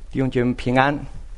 弟兄姐妹平安。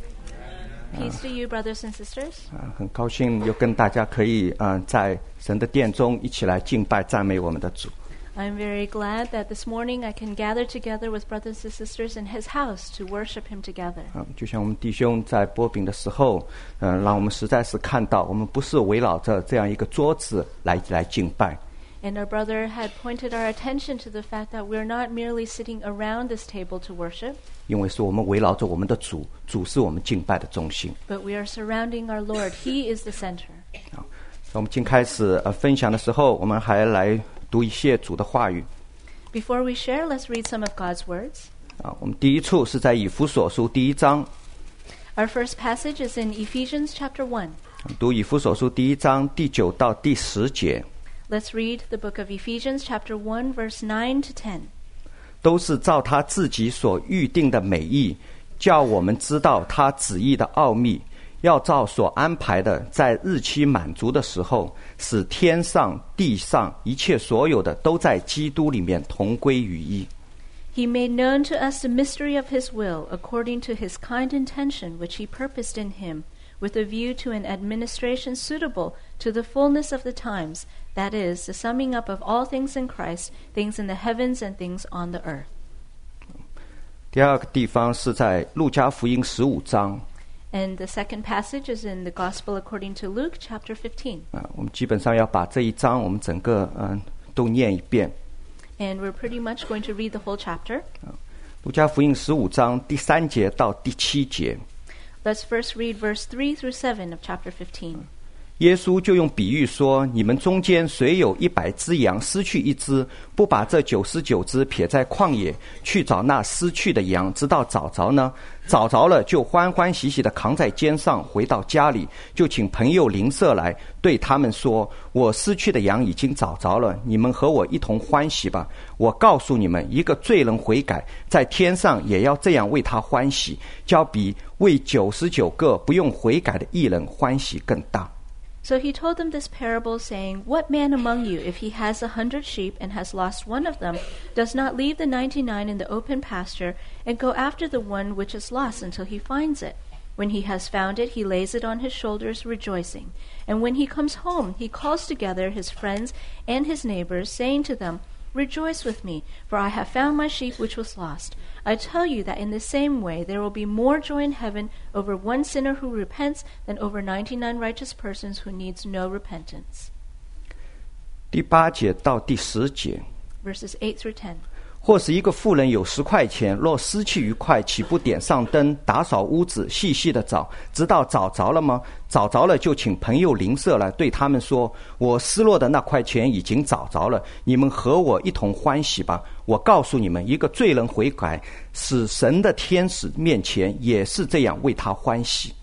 Peace to you, brothers and sisters. 很高兴又跟大家可以在神的殿中一起来敬拜赞美我们的主。 I'm very glad that this morning I can gather together with brothers and sisters in his house to worship him together. 就像我们弟兄在擘饼的时候，让我们实在是看到，我们不是围绕着这样一个桌子来敬拜。 And our brother had pointed our attention to the fact that we're not merely sitting around this table to worship, 因为是我们围绕着我们的主，主是我们敬拜的中心。 but we are surrounding our Lord. He is the center. 在我们今开始分享的时候，我们还来读一些主的话语。 Before we share, let's read some of God's words. 我们第一处是在以弗所书第1章， Our first passage is in Ephesians chapter 1. 读以弗所书第1章第9到第10节。 Let's read the book of Ephesians chapter 1, verse 9 to 10. 都是照他自己所预定的美意，叫我们知道他旨意的奥秘，要照所安排的，在日期满足的时候，使天上地上一切所有的都在基督里面同归于一。 He made known to us the mystery of his will, according to his kind intention, which he purposed in him, with a view to an administration suitable to the fullness of the times, that is, the summing up of all things in Christ, things in the heavens and things on the earth. 第二个地方是在路加福音15章， And the second passage is in the Gospel according to Luke chapter 15. 我们基本上要把这一章我们整个都念一遍。 And we're pretty much going to read the whole chapter. 路加福音15章第3节到第7节。 Let's first read verse 3 through 7 of chapter 15. 耶稣就用比喻说，你们中间谁有100只羊失去一只，不把这99只撇在旷野，去找那失去的羊，直到找着呢？找着了，就欢欢喜喜地扛在肩上，回到家里，就请朋友邻舍来，对他们说，我失去的羊已经找着了，你们和我一同欢喜吧。我告诉你们，一个罪人悔改，在天上也要这样为他欢喜，较比为99个不用悔改的义人欢喜更大。 So he told them this parable, saying, What man among you, if he has 100 sheep and has lost one of them, does not leave the 99 in the open pasture and go after the one which is lost until he finds it? When he has found it, he lays it on his shoulders, rejoicing. And when he comes home, he calls together his friends and his neighbors, saying to them, Rejoice with me, for I have found my sheep which was lost. I tell you that in the same way there will be more joy in heaven over one sinner who repents than over 99 righteous persons who needs no repentance. 第8节到第10节。 Verses 8 through 10. 或是一个妇人有10块钱，若失去1块，岂不点上灯，打扫屋子，细细的找，直到找着了吗？找着了，就请朋友邻舍来，对他们说，我失落的那块钱已经找着了，你们和我一同欢喜吧。我告诉你们，一个罪人悔改，使神的天使面前也是这样为他欢喜。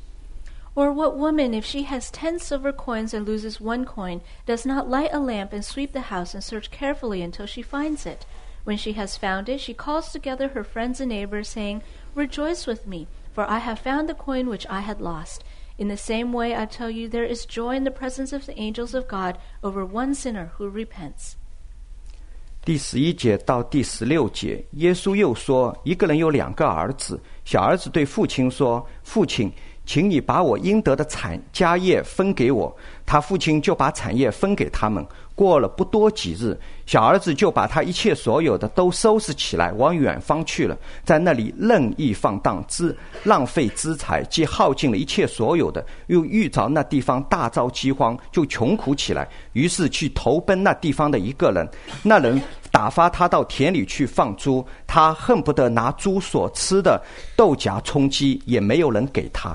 Or what woman, if she has 10 silver coins and loses 1 coin, does not light a lamp and sweep the house and search carefully until she finds it? When she has found it, she calls together her friends and neighbors, saying, Rejoice with me, for I have found the coin which I had lost. In the same way, I tell you, there is joy in the presence of the angels of God over one sinner who repents. 第11节到第16节，耶稣又说，一个人有2个儿子，小儿子对父亲说，父亲，请你把我应得的家业分给我。他父亲就把产业分给他们。过了不多几日，小儿子就把他一切所有的都收拾起来，往远方去了，在那里任意放荡，浪费资财，既耗尽了一切所有的，又遇着那地方大遭饥荒，就穷苦起来，于是去投奔那地方的一个人。那人打发他到田里去放猪，他恨不得拿猪所吃的豆荚充饥，也没有人给他。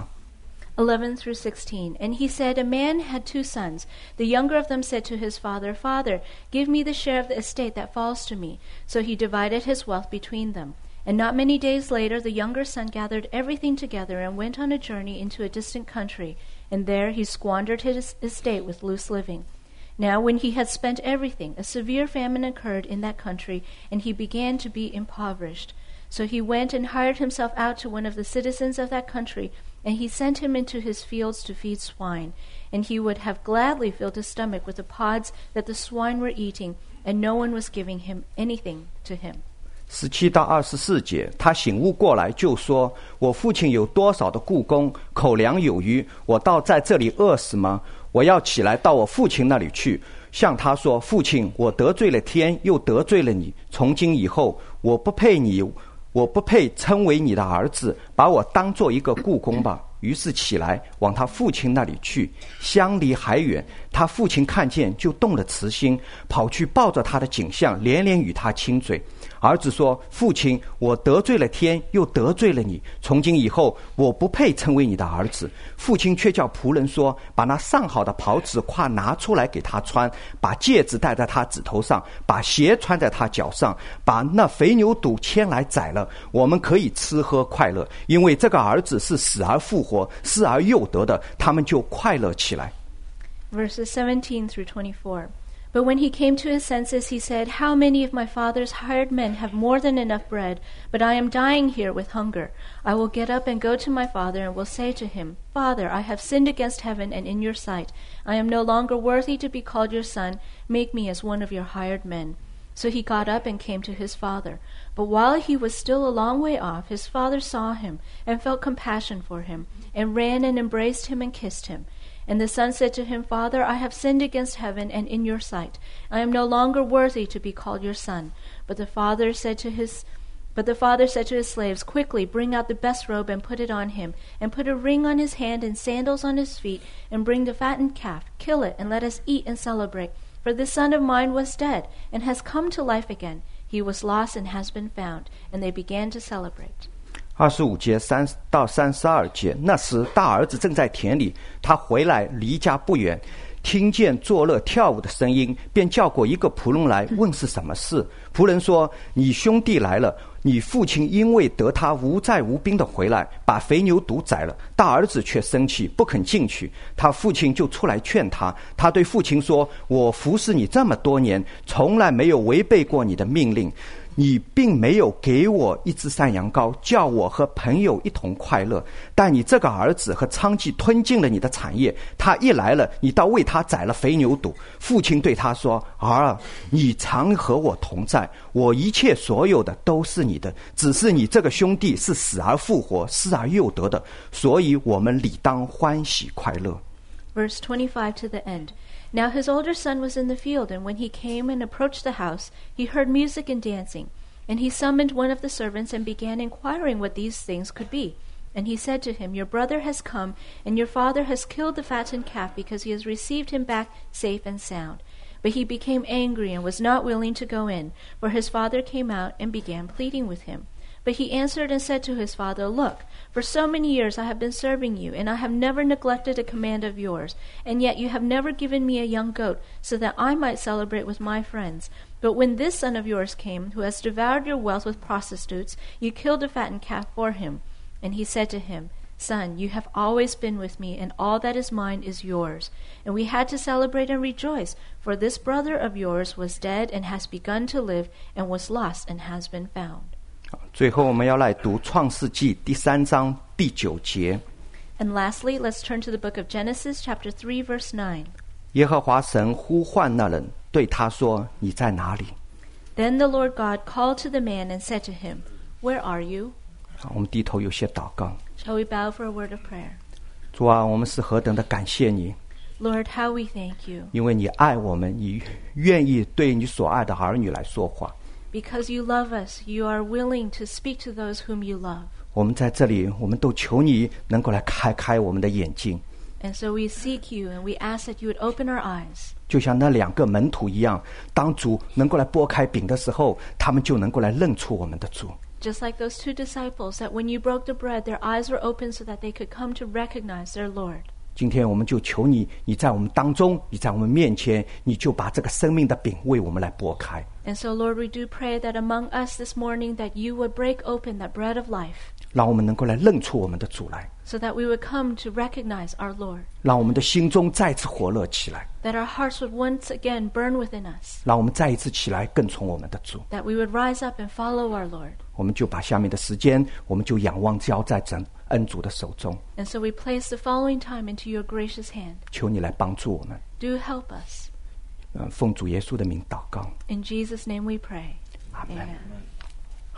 11 through 16. And he said, A man had 2 sons. The younger of them said to his father, Father, give me the share of the estate that falls to me. So he divided his wealth between them. And not many days later, the younger son gathered everything together and went on a journey into a distant country. And there he squandered his estate with loose living. Now when he had spent everything, a severe famine occurred in that country, and he began to be impoverished. So he went and hired himself out to one of the citizens of that country, and he sent him into his fields to feed swine. And he would have gladly filled his stomach with the pods that the swine were eating, and no one was giving him anything to him. 17到24节，他醒悟过来，就说：“我父亲有多少的雇工，口粮有余，我倒在这里饿死吗？我要起来到我父亲那里去，向他说：父亲，我得罪了天，又得罪了你。从今以后，我不配称为你的儿子，把我当做一个雇工吧。”于是起来往他父亲那里去，相离还远。他父亲看见，就动了慈心，跑去抱着他的颈项，连连与他亲嘴。儿子说：“父亲，我得罪了天，又得罪了你。从今以后，我不配称为你的儿子。”父亲却叫仆人说：“把那上好的袍子褂拿出来给他穿，把戒指戴在他指头上，把鞋穿在他脚上，把那肥牛犊牵来宰了，我们可以吃喝快乐，因为这个儿子是死而复活，失而又得的。”他们就快乐起来。 Verses 17 through 24. But when he came to his senses, he said, "How many of my father's hired men have more than enough bread, but I am dying here with hunger? I will get up and go to my father and will say to him, Father, I have sinned against heaven and in your sight. I am no longer worthy to be called your son. Make me as one of your hired men." So he got up and came to his father. But while he was still a long way off, his father saw him and felt compassion for him, and ran and embraced him and kissed him. And the son said to him, Father, I have sinned against heaven and in your sight. I am no longer worthy to be called your son. But the father said to his slaves, Quickly, bring out the best robe and put it on him, and put a ring on his hand and sandals on his feet, and bring the fattened calf. Kill it, and let us eat and celebrate. For this son of mine was dead, and has come to life again. He was lost and has been found. And they began to celebrate. 25节3到32节，那时大儿子正在田里，他回来离家不远，听见作乐跳舞的声音，便叫过一个仆人来，问是什么事。仆人说：“你兄弟来了，你父亲因为得他无债无兵的回来，把肥牛犊宰了。大儿子却生气，不肯进去。他父亲就出来劝他。他对父亲说：我服侍你这么多年，从来没有违背过你的命令。你并没有给我一只山羊羔，叫我和朋友一同快乐。但你这个儿子和娼妓吞尽了你的产业，他一来了，你倒为他宰了肥牛犊。父亲对他说：儿，你常和我同在，我一切所有的都是你的，只是你这个兄弟是死而复活，失而又得的，所以我们理当欢喜快乐。 Verse 25 to the end. Now his older son was in the field, and when he came and approached the house, he heard music and dancing. And he summoned one of the servants and began inquiring what these things could be. And he said to him, Your brother has come, and your father has killed the fattened calf, because he has received him back safe and sound. But he became angry and was not willing to go in, for his father came out and began pleading with him. But he answered and said to his father, Look, for so many years I have been serving you, and I have never neglected a command of yours, and yet you have never given me a young goat, so that I might celebrate with my friends. But when this son of yours came, who has devoured your wealth with prostitutes, you killed a fattened calf for him. And he said to him, Son, you have always been with me, and all that is mine is yours. And we had to celebrate and rejoice, for this brother of yours was dead and has begun to live, and was lost and has been found. 最后我们要来读创世纪第3章第9节。 And lastly, let's turn to the book of Genesis, chapter 3, verse 9. 耶和华神呼唤那人，对他说：你在哪里？ Then the Lord God called to the man and said to him, Where are you? 我们低头有些祷告。 Shall we bow for a word of prayer? 主啊，我们是何等的感谢你， Lord, how we thank you. 因为你爱我们，你愿意对你所爱的儿女来说话。 Because you love us, you are willing to speak to those whom you love. 我们在这里，我们都求你能够来开我们的眼睛， And so we seek you and we ask that you would open our eyes. 就像那2个门徒一样，当主能够来拨开饼的时候，他们就能够来认出我们的主。 Just like those 2 disciples, that when you broke the bread, their eyes were open so that they could come to recognize their Lord. 今天我们就求你，你在我们当中，你在我们面前，你就把这个生命的饼为我们来拨开。 And so, Lord, we do pray that among us this morning that you would break open that bread of life, 让我们能够来认出我们的主来， so that we would come to recognize our Lord, 让我们的心中再次活络起来， that our hearts would once again burn within us, 让我们再一次起来跟从我们的主。 that we would rise up and follow our Lord. 我们就把下面的时间，我们就仰望交在真恩主的手中， And so we place the following time into your gracious hand. 求你来帮助我们。 Do help us. 奉主耶稣的名祷告， In Jesus' name we pray. 阿门。 Amen.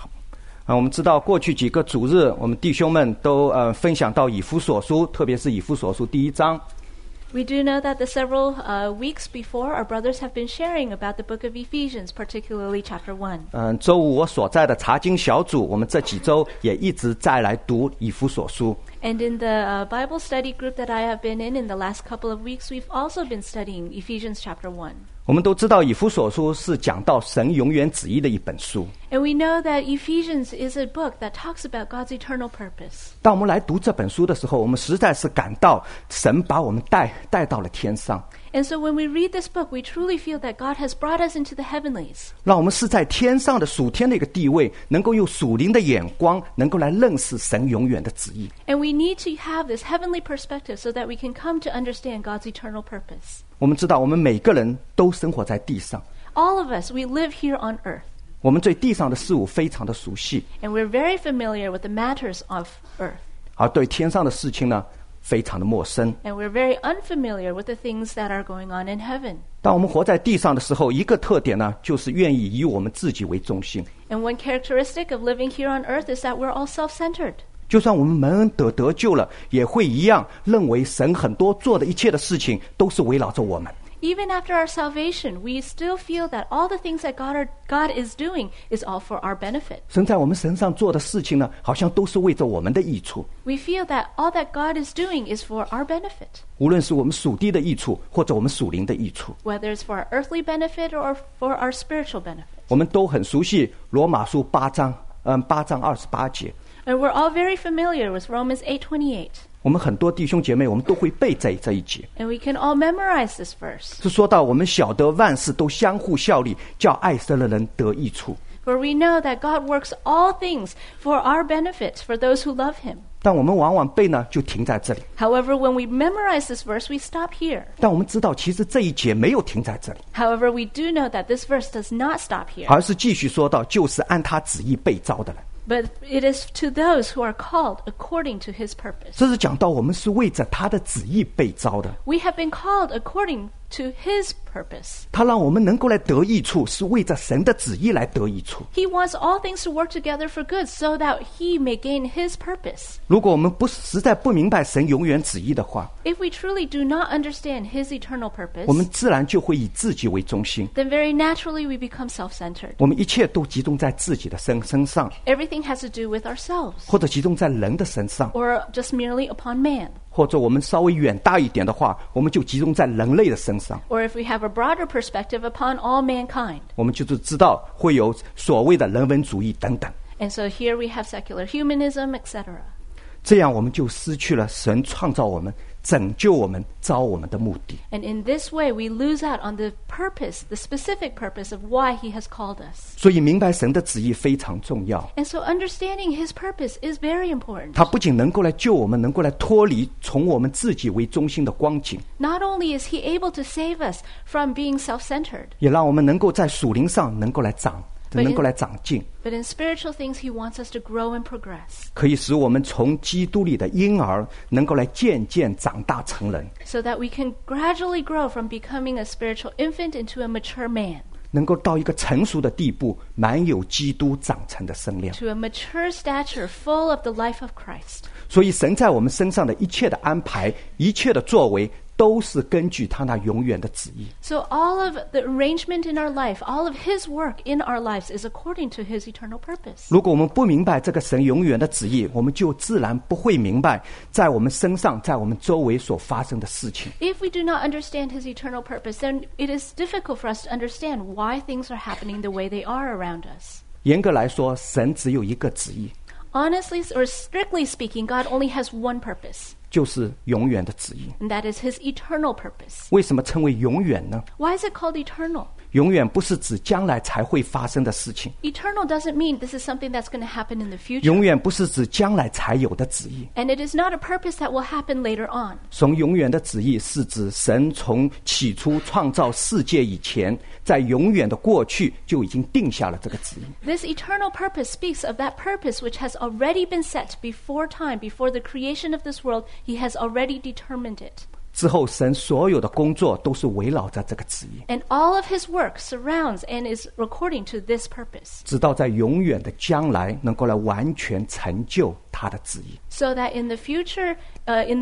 我们知道过去几个主日，我们弟兄们都分享到以弗所书，特别是以弗所书第1章。 We do know that the several weeks before, our brothers have been sharing about the book of Ephesians, particularly chapter 1. 周五我所在的查经小组，我们这几周也一直在来读以弗所书。 And in the Bible study group that I have been in the last couple of weeks, we've also been studying Ephesians chapter 1. 我们都知道以弗所书是讲到神永远旨意的一本书。 And we know that Ephesians is a book that talks about God's eternal purpose. 当我们来读这本书的时候，我们实在是感到神把我们带到了天上。 And so when we read this book, we truly feel that God has brought us into the heavenlies. 让我们是在天上的属天的一个地位，能够用属灵的眼光，能够来认识神永远的旨意。 And we need to have this heavenly perspective so that we can come to understand God's eternal purpose. 我们知道，我们每个人都生活在地上。 All of us, we live here on earth. 我们对地上的事物非常的熟悉， And we're very familiar with the matters of earth. 而对天上的事情呢，非常的陌生。 And we're very unfamiliar with the things that are going on in heaven. 当我们活在地上的时候，一个特点呢，就是愿意以我们自己为中心。 And one characteristic of living here on earth is that we're all self-centered. 就算我们蒙恩得救了，也会一样认为神很多做的一切的事情都是围绕着我们。 Even after our salvation, we still feel that all the things that God is doing is all for our benefit. 神在我们身上做的事情呢，好像都是为着我们的益处。 We feel that all that God is doing is for our benefit, 无论是我们属地的益处，或者我们属灵的益处， whether it's for our earthly benefit or for our spiritual benefit. 我们都很熟悉罗马书8章28节。 And we're all very familiar with Romans 8:28. 我们很多弟兄姐妹，我们都会背这一节， And we can all memorize this verse. 是说到我们晓得万事都相互效力，叫爱神的人得益处。 For we know that God works all things for our benefit, for those who love him. 但我们往往背呢，就停在这里。 However, when we memorize this verse, we stop here. 但我们知道，其实这一节没有停在这里， However, we do know that this verse does not stop here. 而是继续说到，就是按他旨意被召的人。 But it is to those who are called according to his purpose. 这是讲到我们是为着他的旨意被召的， We have been called according to his purpose. 他让我们能够来得益处，是为着神的旨意来得益处。 He wants all things to work together for good so that he may gain his purpose. 如果我们实在不明白神永远旨意的话， If we truly do not understand his eternal 我们 purpose, 自然就会以自己为中心， then very naturally we become self-centered. 我们一切都集中在自己的身上， Everything has to do with ourselves, 或者集中在人的身上， or just merely upon man. 或者我们稍微远大一点的话，我们就集中在人类的身上。 Or if we have a broader perspective upon all mankind. 我们就是知道会有所谓的人文主义等等， And so here we have secular humanism, etc. 这样我们就失去了神创造我们、拯救我们、召我们的目的。 And in this way, we lose out on the purpose, the specific purpose of why he has called us. 所以明白神的旨意非常重要， And so understanding his purpose is very important. 它不仅能够来救我们，能够来脱离从我们自己为中心的光景， Not only is he able to save us from being self-centered, 也让我们能够在属灵上能够来长进， but in spiritual things, he wants us to grow and progress 可以使我们从基督里的婴儿能够来渐渐长大成人， so that we can gradually grow from becoming a spiritual infant into a mature man, 能够到一个成熟的地步，满有基督长成的身量。 to a mature stature full of the life of Christ. 所以神在我们身上的一切的安排，一切的作为，都是根据他那永远的旨意。 So all of the arrangement in our life, all of his work in our lives is according to his eternal purpose. 如果我们不明白这个神永远的旨意，我们就自然不会明白在我们身上、在我们周围所发生的事情。 If we do not understand his eternal purpose, then it is difficult for us to understand why things are happening the way they are around us. 严格来说，神只有一个旨意， Honestly or strictly speaking, God only has one purpose, 就是永远的旨意。 and that is his eternal purpose. 为什么称为永远呢？ Why is it called eternal? 永远不是指将来才会发生的事情， Eternal doesn't mean this is something that's going to happen in the future. 永远不是指将来才有的旨意。 And it is not a purpose that will happen later on. 从永远的旨意是指神从起初创造世界以前，在永远的过去就已经定下了这个旨意。 This eternal purpose speaks of that purpose which has already been set before time, before the creation of this world. He has already determined it. 之后神所有的工作都是围绕着这个旨意， And all of his work surrounds and is according to this purpose, 直到在永远的将来能够来完全成就他的旨意。 so that in the future, in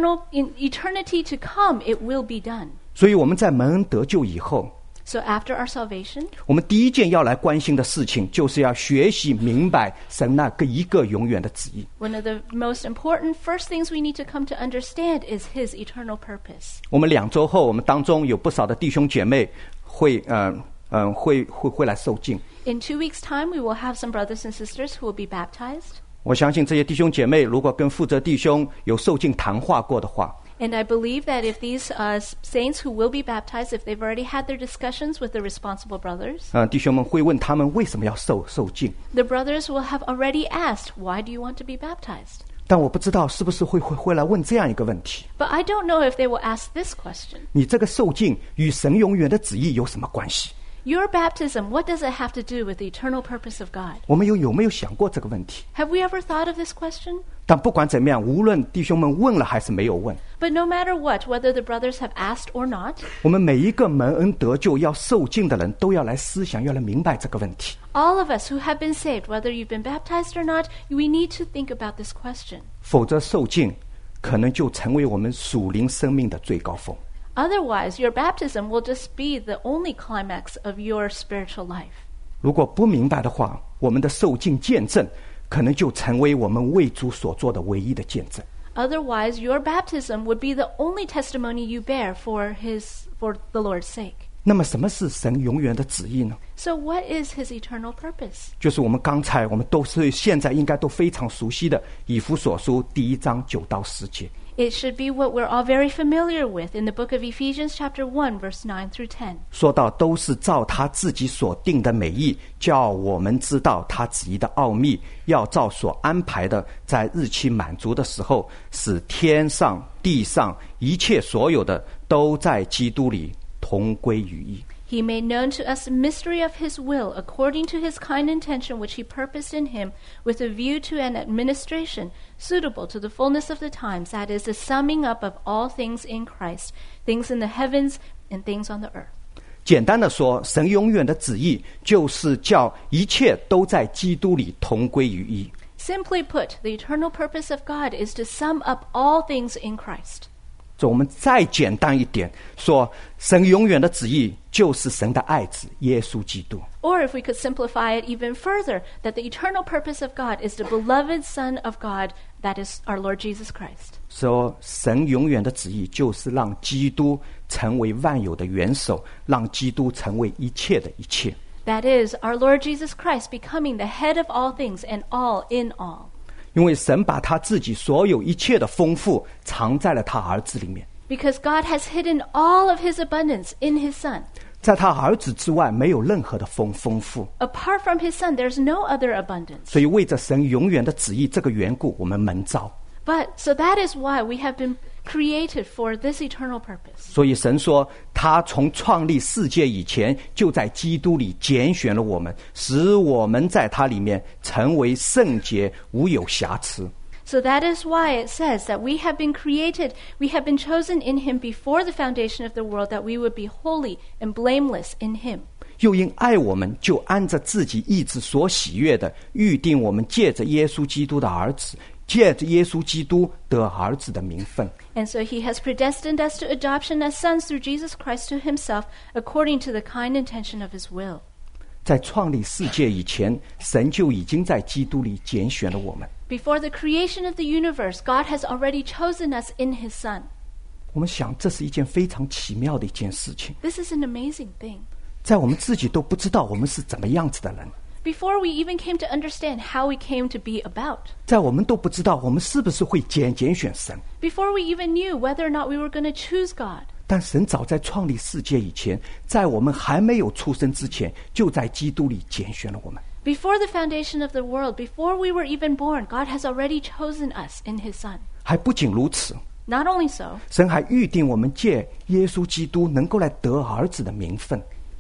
eternity to come, it will be done. 所以我们在蒙恩得救以后， So after our salvation, 我们第一件要来关心的事情，就是要学习明白神那个一个永远的旨意。 one of the most important first things we need to come to understand is his eternal purpose. 我们2周后，我们当中有不少的弟兄姐妹会来受浸。 In 2 weeks' time, we will have some brothers and sisters who will be baptized. 我相信这些弟兄姐妹如果跟负责弟兄有受浸谈话过的话， And I believe that if these saints who will be baptized, if they've already had their discussions with the responsible brothers, 弟兄们会问他们为什么要受浸。 the brothers will have already asked, why do you want to be baptized? 但我不知道是不是会来问这样一个问题： But I don't know if they will ask this question. 你这个受浸与神永远的旨意有什么关系？ Your baptism, what does it have to do with the eternal purpose of God? 我们有没有想过这个问题？ Have we ever thought of this question? 但不管怎么样，无论弟兄们问了还是没有问， But no matter what, whether the brothers have asked or not, 我们每一个蒙恩得救要受浸的人都要来思想，要来明白这个问题。 all of us who have been saved, whether you've been baptized or not, we need to think about this question. 否则受浸可能就成为我们属灵生命的最高峰。 Otherwise, your baptism will just be the only climax of your spiritual life. 如果不明白的话，我们的受浸见证可能就成为我们为主所做的唯一的见证。 Otherwise, your baptism would be the only testimony you bear for the Lord's sake. 那么什么是神永远的旨意呢？ So what is his eternal purpose? 就是我们都是现在应该都非常熟悉的以弗所书1章9到10节。 It should be what we're all very familiar with in the book of Ephesians chapter 1, verse 9 through 10. 说到都是照他自己所定的美意，叫我们知道他旨意的奥秘，要照所安排的，在日期满足的时候，使天上地上一切所有的都在基督里同归于一。 He made known to us the mystery of his will, according to his kind intention which he purposed in him, with a view to an administration suitable to the fullness of the times, that is, the summing up of all things in Christ, things in the heavens and things on the earth. 简单的说，神永远的旨意就是叫一切都在基督里同归于一。 Simply put, the eternal purpose of God is to sum up all things in Christ. 我们再简单一点说，神永远的旨意就是神的爱子耶稣基督。 Or if we could simplify it even further, that the eternal purpose of God is the beloved Son of God, that is our Lord Jesus Christ. 说神永远的旨意就是让基督成为万有的元首，让基督成为一切的一切。 That is, our Lord Jesus Christ becoming the head of all things and all in all. 因为神把他自己所有一切的丰富藏在了他儿子里面， Because God has hidden all of his abundance in his Son. 在他儿子之外没有任何的丰富。 Apart from his Son, there's no other abundance. 所以为着神永远的旨意这个缘故，我们蒙召。 So that is why we have been created for this eternal purpose. 所以神说，他从创立世界以前，就在基督里拣选了我们，使我们在他里面成为圣洁，无有瑕疵。 So that is why it says that we have been created, we have been chosen in him before the foundation of the world, that we would be holy and blameless in him. 又因爱我们，就按着自己意志所喜悦的，预定我们借着耶稣基督的儿子，借着耶稣基督得儿子的名分。 And so he has predestined us to adoption as sons through Jesus Christ to himself, according to the kind intention of his will. 在创立世界以前，神就已经在基督里拣选了我们。 Before the creation of the universe, God has already chosen us in his Son. 我们想，这是一件非常奇妙的一件事情。 This is an amazing thing. 在我们自己都不知道我们是怎么样子的人， Before we even came to understand how we came to be about. 在我们都不知道我们是不是会拣选神。 Before we even knew whether or not we were going to choose God. 但神早在创立世界以前，在我们还没有出生之前，就在基督里拣选了我们。 Before the foundation of the world, before we were even born, God has already chosen us in his Son. 还不仅如此， Not only so, 神还预定我们借耶稣基督能够来得儿子的名分。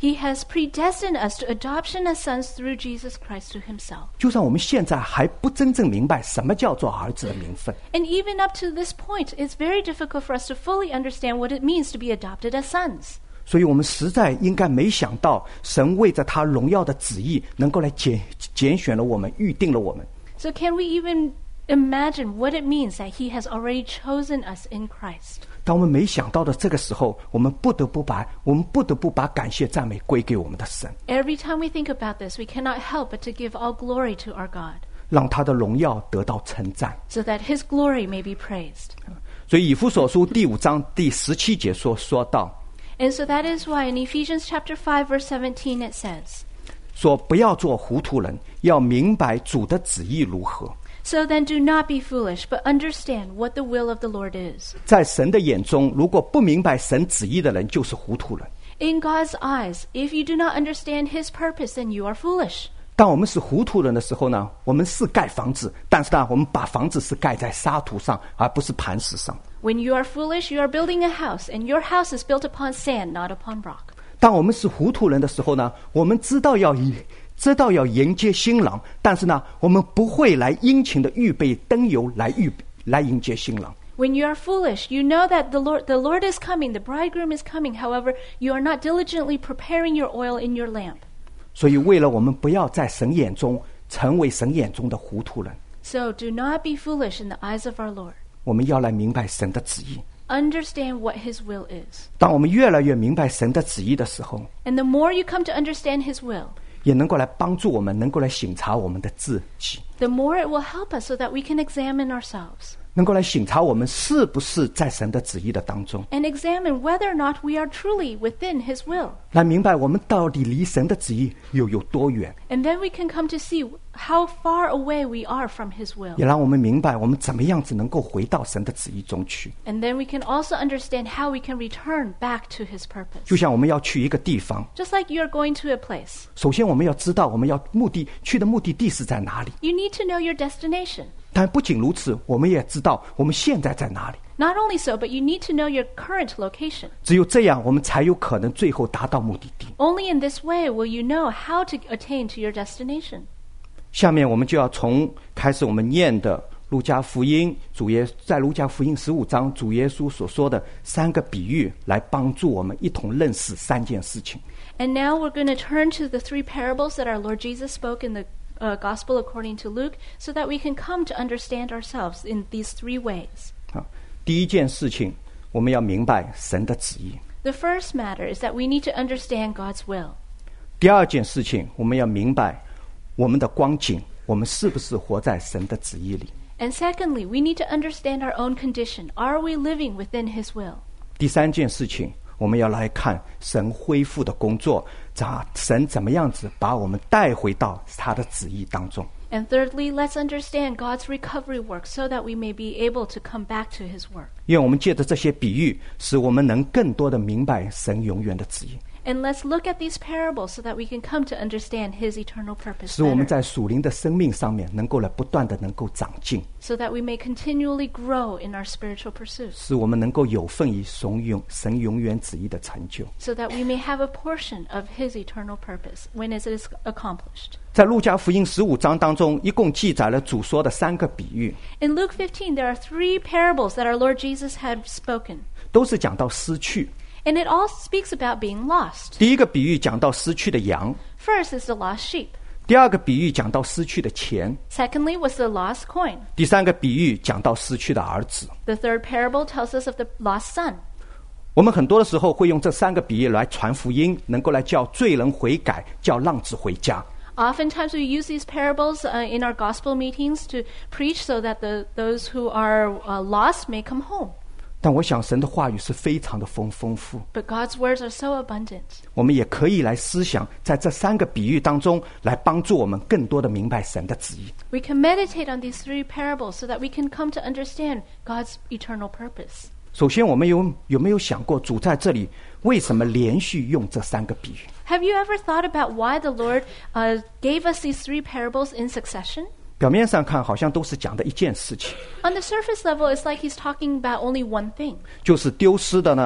He has predestined us to adoption as sons through Jesus Christ to himself. 就算我们现在还不真正明白什么叫做儿子的名分， And even up to this point, it's very difficult for us to fully understand what it means to be adopted as sons. 所以我们实在应该没想到，神为着他荣耀的旨意，能够来拣选了我们，预定了我们。 So can we even imagine what it means that he has already chosen us in Christ? 当我们没想到的这个时候，我们不得不把感谢赞美归给我们的神， Every time we think about this, we cannot help but to give all glory to our God, 让他的荣耀得到称赞。 so that his glory may be praised. 所以以弗所书第5章第17节说到， And so that is why in Ephesians chapter 5 verse 17 it says, 说不要做糊涂人，要明白主的旨意如何。 So then do not be foolish, but understand what the will of the Lord is. 在神的眼中，如果不明白神旨意的人，就是糊涂人。 In God's eyes, if you do not understand his purpose, then you are foolish. 当我们是糊涂人的时候呢，我们是盖房子，但是呢，我们把房子是盖在沙土上，而不是磐石上。 When you are foolish, you are building a house, and your house is built upon sand, not upon rock. 当我们是糊涂人的时候呢，我们知道要迎接新郎，但是呢，我们不会来殷勤的预备灯油来迎接新郎。 When you are foolish, you know that the Lord is coming, the bridegroom is coming. However, you are not diligently preparing your oil in your lamp. 所以，为了我们不要在神眼中成为神眼中的糊涂人， So do not be foolish in the eyes of our Lord. 我们要来明白神的旨意。 Understand what his will is. 当我们越来越明白神的旨意的时候， And the more you come to understand his will, 也能够来帮助我们，能够来省察我们的自己， the more it will help us so that we can examine ourselves 能够来省察我们是不是在神的旨意的当中， and examine whether or not we are truly within his will. 来明白我们到底离神的旨意有多远， And then we can come to see how far away we are from his will. 也让我们明白我们怎么样子能够回到神的旨意中去。 And then we can also understand how we can return back to his 就 purpose. 像我们要去一个地方， Just like you are going to a place, 首先我们要知道我们要去的目的地是在哪里。 you need to know your destination. 但不仅如此，我们也知道我们现在在哪里。 Not only so, but you need to know your current location. 只有这样，我们才有可能最后达到目的地。 Only in this way will you know how to attain to your destination. 下面我们就要从开始我们念的路加福音，在路加福音15章，主耶稣所说的3个比喻，来帮助我们一同认识3件事情。 And now we're going to turn to the 3 parables that our Lord Jesus spoke in the Gospel according to Luke, so that we can come to understand ourselves in these 3 ways. 第一件事情，我们要明白神的旨意。 The first matter is that we need to understand God's will. 第二件事情，我们要明白我们的光景，我们是不是活在神的旨意里。 And secondly, we need to understand our own condition. Are we living within his will? 第三件事情，我们要来看神恢复的工作，神怎么样子把我们带回到他的旨意当中。 And thirdly, let's understand God's recovery work so that we may be able to come back to his work. 愿我们借着这些比喻，使我们能更多的明白神永远的旨意， And let's look at these parables so that we can come to understand his eternal purpose 使我们 better, 在属灵的生命上面能够来不断的能够长进， so that we may continually grow in our spiritual pursuits, 使我们能够有份于神永远旨意的成就。 so that we may have a portion of his eternal purpose when it is accomplished. 在路加福音15章当中，一共记载了主说的3个比喻， In Luke 15, there are 3 parables that our Lord Jesus had spoken. 都是讲到失去。 And it all speaks about being lost. 第一个比喻讲到失去的羊， First is the lost sheep. 第二个比喻讲到失去的钱， Secondly was the lost coin. 第三个比喻讲到失去的儿子。 The third parable tells us of the lost son. 我们很多的时候会用这3个比喻来传福音，能够来叫罪人悔改，叫浪子回家。 Oftentimes we use these parables in our gospel meetings to preach so that those who are lost may come home. 但我想神的话语是非常的丰富， But God's words are so abundant. 我们也可以来思想，在这3个比喻当中，来帮助我们更多的明白神的旨意。 We can meditate on these 3 parables so that we can come to understand God's eternal purpose. 首先，我们有没有想过，主在这里为什么连续用这3个比喻？ Have you ever thought about why the Lord gave us these 3 parables in succession? 表面上看，好像都是讲的一件事情， On the surface level, it's like he's talking about only one thing. 就是丢失的呢，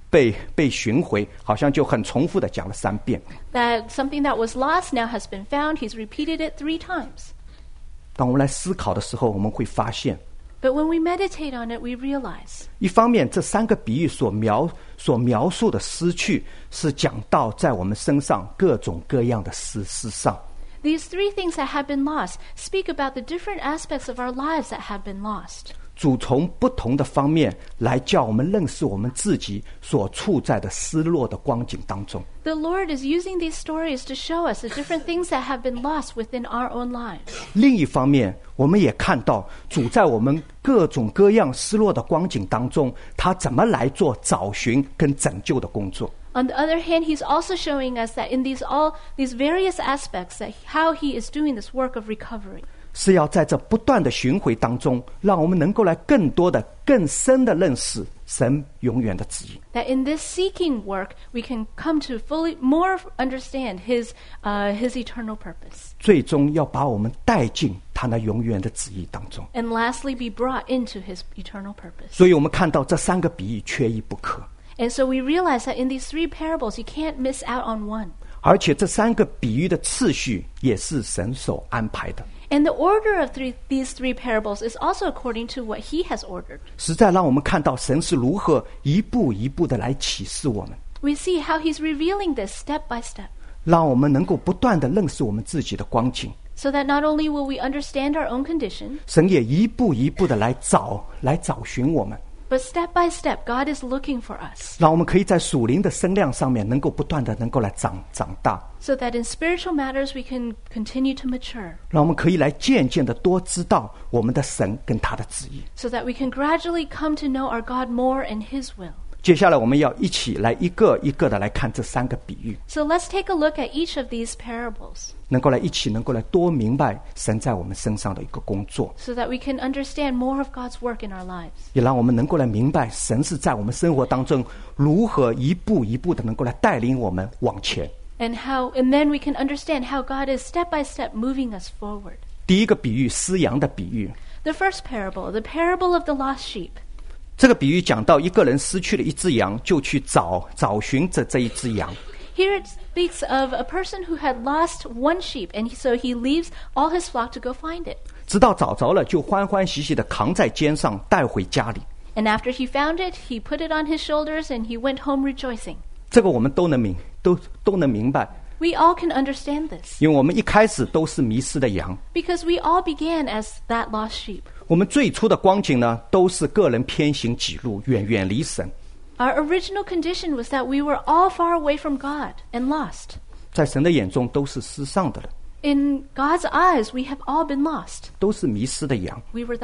被寻回，好像就很重复的讲了3遍。 That something that was lost now has been found. He's repeated it 3 times. 当我们来思考的时候，我们会发现， But when we meditate on it, we realize 一方面这3个比喻所描述的失去，是讲到在我们身上各种各样的事上。 these 3 things that have been lost speak about the different aspects of our lives that have been lost. 主从不同的方面来叫我们认识我们自己所处在的失落的光景当中。 The Lord is using these stories to show us the different things that have been lost within our own lives. 另一方面，我们也看到主在我们各种各样失落的光景当中，他怎么来做找寻跟拯救的工作。 On the other hand, He's also showing us that in these various aspects, that how He is doing this work of recovery. 是要在这不断的巡回当中，让我们能够来更多的、更深的认识神永远的旨意。 That in this seeking work, we can come to fully more understand His eternal purpose. 最终要把我们带进他那永远的旨意当中。 And lastly, be brought into His eternal purpose. 所以我们看到这3个比喻缺一不可， And so we realize that in these 3 parables, you can't miss out on one. 而且这3个比喻的次序也是神所安排的。 And the order of these 3 parables is also according to what He has ordered. 实在让我们看到神是如何一步一步的来启示我们， We see how He's revealing this step by step, 让我们能够不断的认识我们自己的光景。 so that not only will we understand our own condition, 神也一步一步的来找寻我们， but step by step, God is looking for us, 让我们可以在属灵的身量上面能够不断的能够来长大， so that in spiritual matters we can continue to mature, 让我们可以来渐渐的多知道我们的神跟他的旨意。 so that we can gradually come to know our God more and His will. 接下来我们要一起来一个一个的来看这3个比喻， So let's take a look at each of these parables, 能够来多明白神在我们身上的一个工作， so that we can understand more of God's work in our lives, 也让我们能够来明白神是在我们生活当中如何一步一步的能够来带领我们往前。 and then we can understand how God is step by step moving us forward. 第一个比喻，失羊的比喻。 The first parable, the parable of the lost sheep. 这个比喻讲到一个人失去了一只羊，就去找寻这一只羊。 Here it speaks of a person who had lost one sheep, and so he leaves all his flock to go find it. 直到找着了，就欢欢喜喜的扛在肩上带回家里。 And after he found it, he put it on his shoulders and he went home rejoicing. 这个我们都能明白， We all can understand this, 因为我们一开始都是迷失的羊。 because we all began as that lost sheep. 我们最初的光景呢，都是个人偏行己路，远离神。 Our original condition was that we were all far away from God and lost. 在神的眼中都是失丧的人， In God's eyes, we have all been lost. 都是迷失的羊。 We were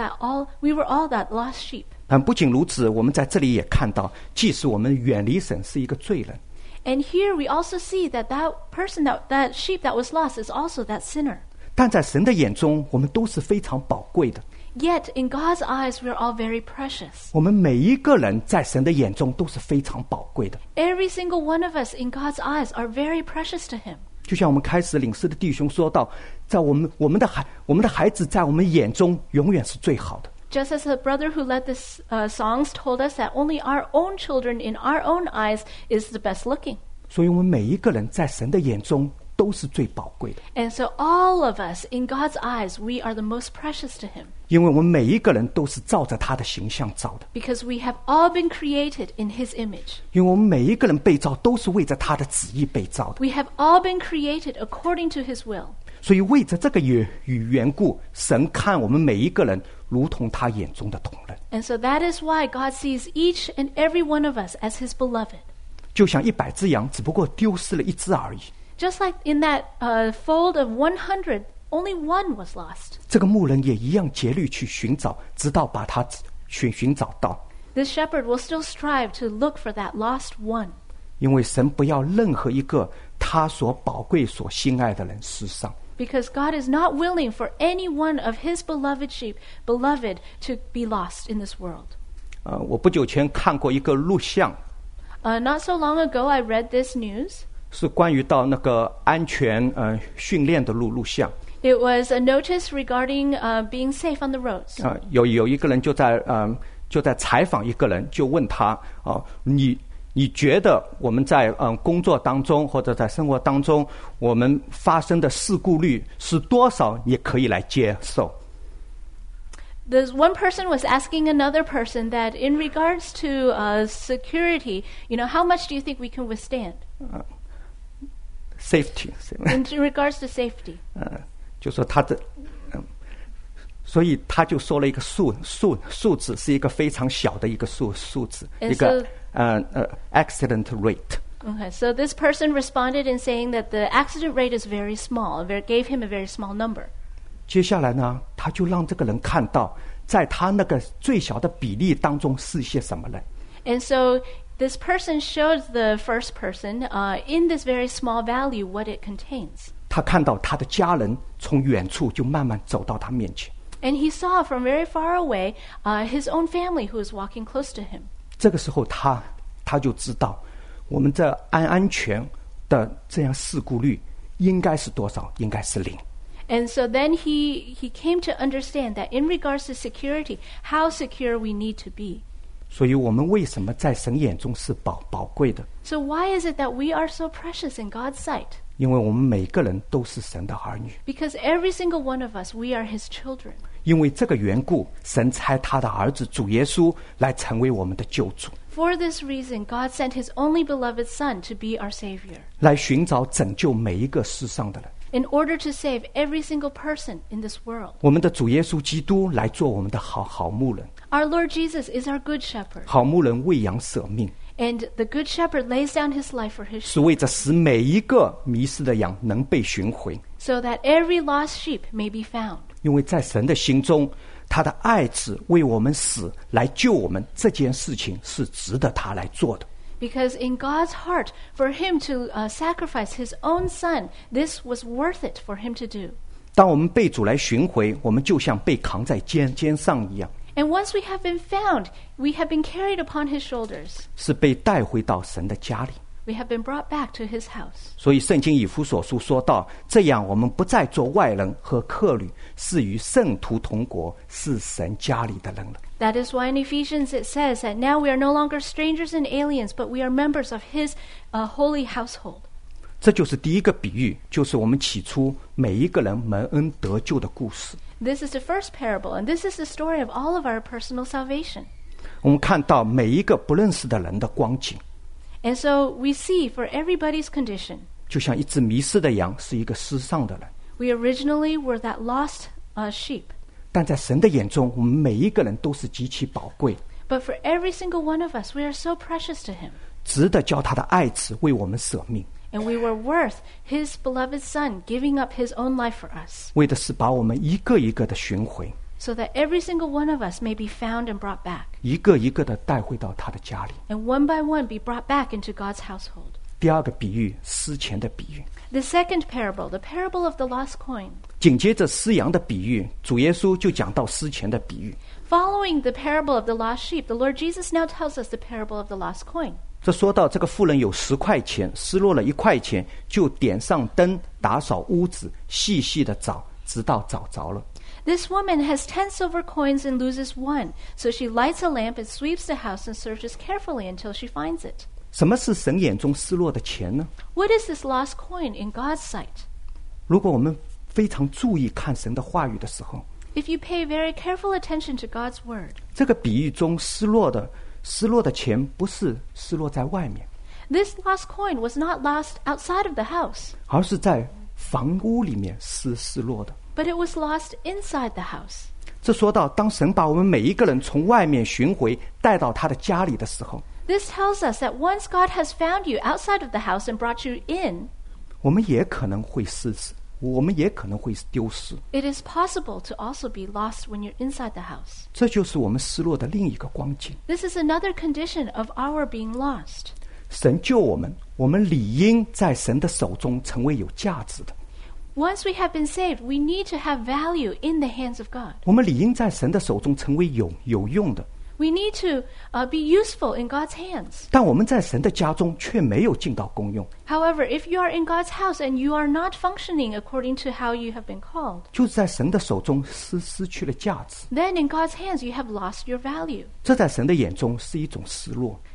all that lost sheep. 不仅如此，我们在这里也看到，即使我们远离神是一个罪人， And here we also see that person, that sheep that was lost is also that sinner. 但在神的眼中，我们都是非常宝贵的。 Yet in God's eyes, we're all very precious. 我们每一个人在神的眼中都是非常宝贵的。 Every single one of us in God's eyes are very precious to Him. 就像我们开始领事的弟兄说到，在我们的孩子在我们眼中永远是最好的。 Just as the brother who led this songs told us that only our own children in our own eyes is the best looking. 所以我们每一个人在神的眼中都是最宝贵的。 And so all of us in God's eyes, we are the most precious to Him. 因为我们每一个人都是照着他的形象造的， Because we have all been created in His image. 因为我们每一个人被造都是为着他的旨意被造的。 We have all been created according to His will. 所以为着这个缘故，神看我们每一个人如同他眼中的同人， And so that is why God sees each and every one of us as His beloved. 就像100只羊，只不过丢失了一只而已。 Just like in that fold of 100, only one was lost. 这个牧人也一样竭力去寻找，直到把他寻找到。 This shepherd will still strive to look for that lost one. 因为神不要任何一个他所宝贵、所心爱的人失丧。 Because God is not willing for any one of His beloved sheep, beloved, to be lost in this world. 我不久前看过一个录像， Not so long ago, I read this news. 是关于到那个安全训练的录像。 It was a notice regarding being safe on the roads. 有一个人就在采访一个人，就问他你你觉得我们在工作当中或者在生活当中，我们发生的事故率是多少？你可以来接受。 This one person was asking another person that in regards to security, how much do you think we can withstand? Safety. In regards to safety. 就说他的，所以他就说了一个数字，是一个非常小的一个数字，一个accident rate. Okay, so this person responded in saying that the accident rate is very small. It gave him a very small number. 接下来呢，他就让这个人看到，在他那个最小的比例当中是一些什么人。 And so this person showed the first person in this very small value what it contains. 他看到他的家人从远处就慢慢走到他面前。 And he saw from very far away his own family who was walking close to him. 这个时候他就知道，我们这安全的这样事故率应该是多少？应该是0。 And so then he came to understand that in regards to security, how secure we need to be. 所以我们为什么在神眼中是宝贵的？ So why is it that we are so precious in God's sight? 因为我们每个人都是神的儿女。 Because every single one of us, we are His children. 因为这个缘故，神差他的儿子主耶稣来成为我们的救主， For this reason, God sent His only beloved Son to be our Savior, 来寻找拯救每一个世上的人。 in order to save every single person in this world. 我们的主耶稣基督来做我们的好牧人， Our Lord Jesus is our good shepherd, 好牧人为羊舍命， and the good shepherd lays down his life for his 是 sheep, 为着使每一个迷失的羊能被寻回。 so that every lost sheep may be found. 因为在神的心中，他的爱子为我们死来救我们，这件事情是值得他来做的。 Because in God's heart, for Him to sacrifice His own Son, this was worth it for Him to do. 当我们被主来寻回，我们就像被扛在肩上一样， And once we have been found, we have been carried upon His shoulders. 是被带回到神的家里。 We have been brought back to His house. 所以圣经以弗所书说到，这样我们不再做外人和客旅，是与圣徒同国，是神家里的人了。 That is why in Ephesians it says that now we are no longer strangers and aliens, but we are members of His holy household. 这就是第一个比喻，就是我们起初每一个人蒙恩得救的故事。 This is the first parable, and this is the story of all of our personal salvation. 我们看到每一个不认识的人的光景， And so we see for everybody's condition. 就像一只迷失的羊是一个失丧的人， We originally were that lost sheep. 但在神的眼中，我们每一个人都是极其宝贵， But for every single one of us, we are so precious to Him. 值得叫他的爱子为我们舍命， And we were worth His beloved Son giving up His own life for us, 为的是把我们一个一个的寻回， so that every single one of us may be found and brought back, 一个一个的带回到他的家里。 and one by one be brought back into God's household. 第二个比喻，失钱的比喻。 The second parable, the parable of the lost coin. 紧接着失羊的比喻，主耶稣就讲到失钱的比喻。 Following the parable of the lost sheep, the Lord Jesus now tells us the parable of the lost coin. 这说到这个妇人有10块钱，失落了1块钱，就点上灯，打扫屋子，细细的找，直到找着了。 This woman has 10 silver coins and loses 1, so she lights a lamp and sweeps the house and searches carefully until she finds it. 什么是神眼中失落的钱呢？ What is this lost coin in God's sight? 如果我们非常注意看神的话语的时候， If you pay very careful attention to God's word, 这个比喻中失落的钱不是失落在外面， this lost coin was not lost outside of the house, 而是在房屋里面失落的。 but it was lost inside the house. 这说到，当神把我们每一个人从外面寻回，带到他的家里的时候， This tells us that once God has found you outside of the house and brought you in, 我们也可能会失职，我们也可能会丢失。 it is possible to also be lost when you're inside the house. 这就是我们失落的另一个光景。 This is another condition of our being lost. 神救我们，我们理应在神的手中成为有价值的。 Once we have been saved, we need to have value in the hands of God. 我们理应在神的手中成为有用的。 We need to be useful in God's hands. 但我们在神的家中却没有尽到功用， However, if you are in God's house and you are not functioning according to how you have been called, 就是在神的手中失去了价值。 then in God's hands you have lost your value. 这在神的眼中是一种失落。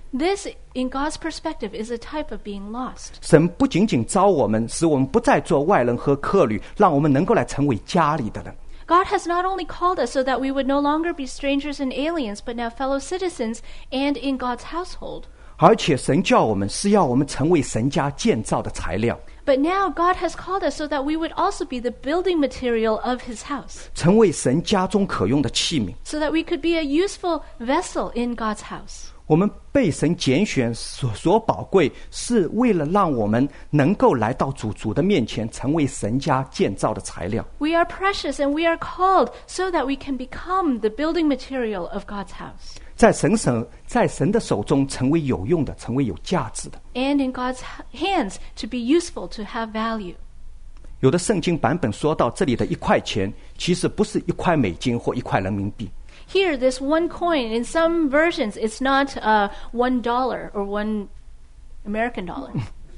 This, in God's perspective, is a type of being lost. 神不仅仅召我们，使我们不再做外人和客旅，让我们能够来成为家里的人。 God has not only called us so that we would no longer be strangers and aliens, but now fellow citizens and in God's household. 而且神叫我们是要我们成为神家建造的材料， But now God has called us so that we would also be the building material of His house, 成为神家中可用的器皿。 so that we could be a useful vessel in God's house. 我们被神拣选所宝贵，是为了让我们能够来到主的面前，成为神家建造的材料。 We are precious and we are called so that we can become the building material of God's house. 在神的手中成为有用的，成为有价值的。 And in God's hands to be useful, to have value. 有的圣经版本说到这里的1块钱，其实不是1块美金或1块人民币， Here, this one coin, in some versions, it's not $1 or $1 American dollar.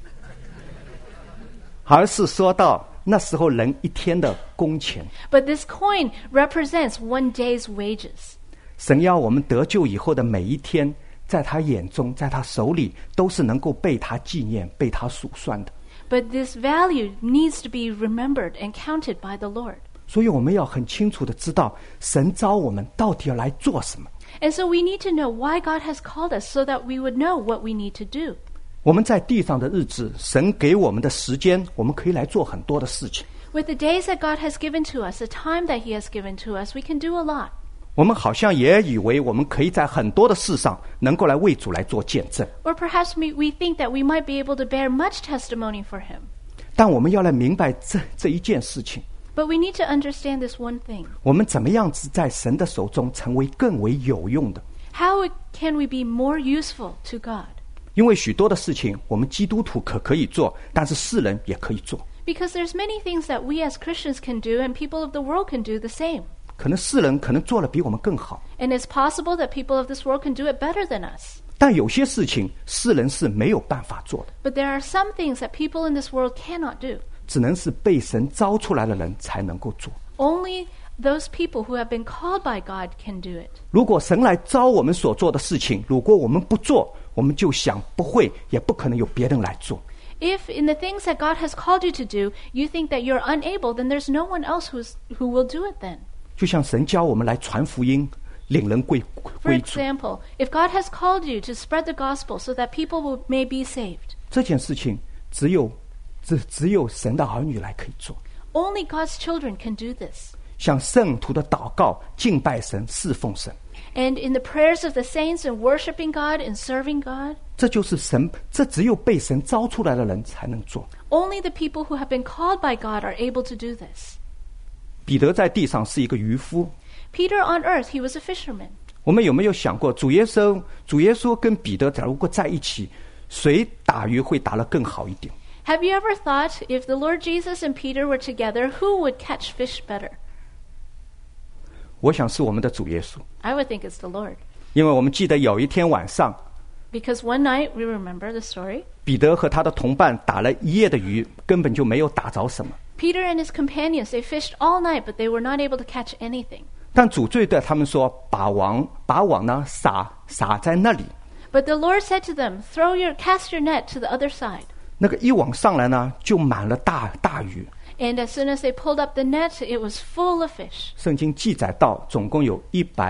而是说到那时候人一天的工钱。 But this coin represents one day's wages. 神要我们得救以后的每一天，在他眼中，在他手里，都是能够被他纪念、被他数算的。 But this value needs to be remembered and counted by the Lord. 所以我们要很清楚的知道，神召我们到底要来做什么。 And so we need to know why God has called us so that we would know what we need to do. 我们在地上的日子，神给我们的时间，我们可以来做很多的事情。 With the days that God has given to us, the time that He has given to us, we can do a lot. 我们好像也以为我们可以在很多的事上能够来为主来做见证， Or perhaps we think that we might be able to bear much testimony for Him. 但我们要来明白这一件事情， But we need to understand this one thing. 我们怎么样子在神的手中成为更为有用的。 How can we be more useful to God? 因为许多的事情我们基督徒可以做，但是世人也可以做。 Because there's many things that we as Christians can do and people of the world can do the same. 可能世人可能做得比我们更好， And it's possible that people of this world can do it better than us. 但有些事情世人是没有办法做的， But there are some things that people in this world cannot do. 只能是被神招出来的人才能够做。 Only those people who have been called by God can do it. 如果神来招我们所做的事情，如果我们不做，我们就想不会，也不可能有别人来做。 If in the things that God has called you to do, you think that you're unable, then there's no one else who will do it then. 就像神教我们来传福音，领人归 For 主， example, if God has called you to spread the gospel so that people may be saved, 这件事情只有神的儿女来可以做。 only God's children can do this. 向圣徒的祷告、敬拜神、侍奉神， And in the prayers of the saints and worshiping God and serving God, 这就是神，这只有被神招出来的人才能做。 only the people who have been called by God are able to do this. 彼得在地上是一个渔夫， Peter on earth, he was a fisherman. 我们有没有想过，主耶稣跟彼得假如果在一起，谁打鱼会打得更好一点？ Have you ever thought if the Lord Jesus and Peter were together, who would catch fish better? 我想是我们的主耶稣， I would think it's the Lord. 因为我们记得有一天晚上， Because one night, we remember the story, 彼得和他的同伴打了一夜的鱼，根本就没有打着什么。 Peter and his companions, they fished all night, but they were not able to catch anything. 但主对待他们说：“把网呢撒在那里。 But the Lord said to them, cast your net to the other side. ” 那个一网上来呢，就满了大鱼。 And as soon as they pulled up the net, it was full of fish. 圣经记载到，总共有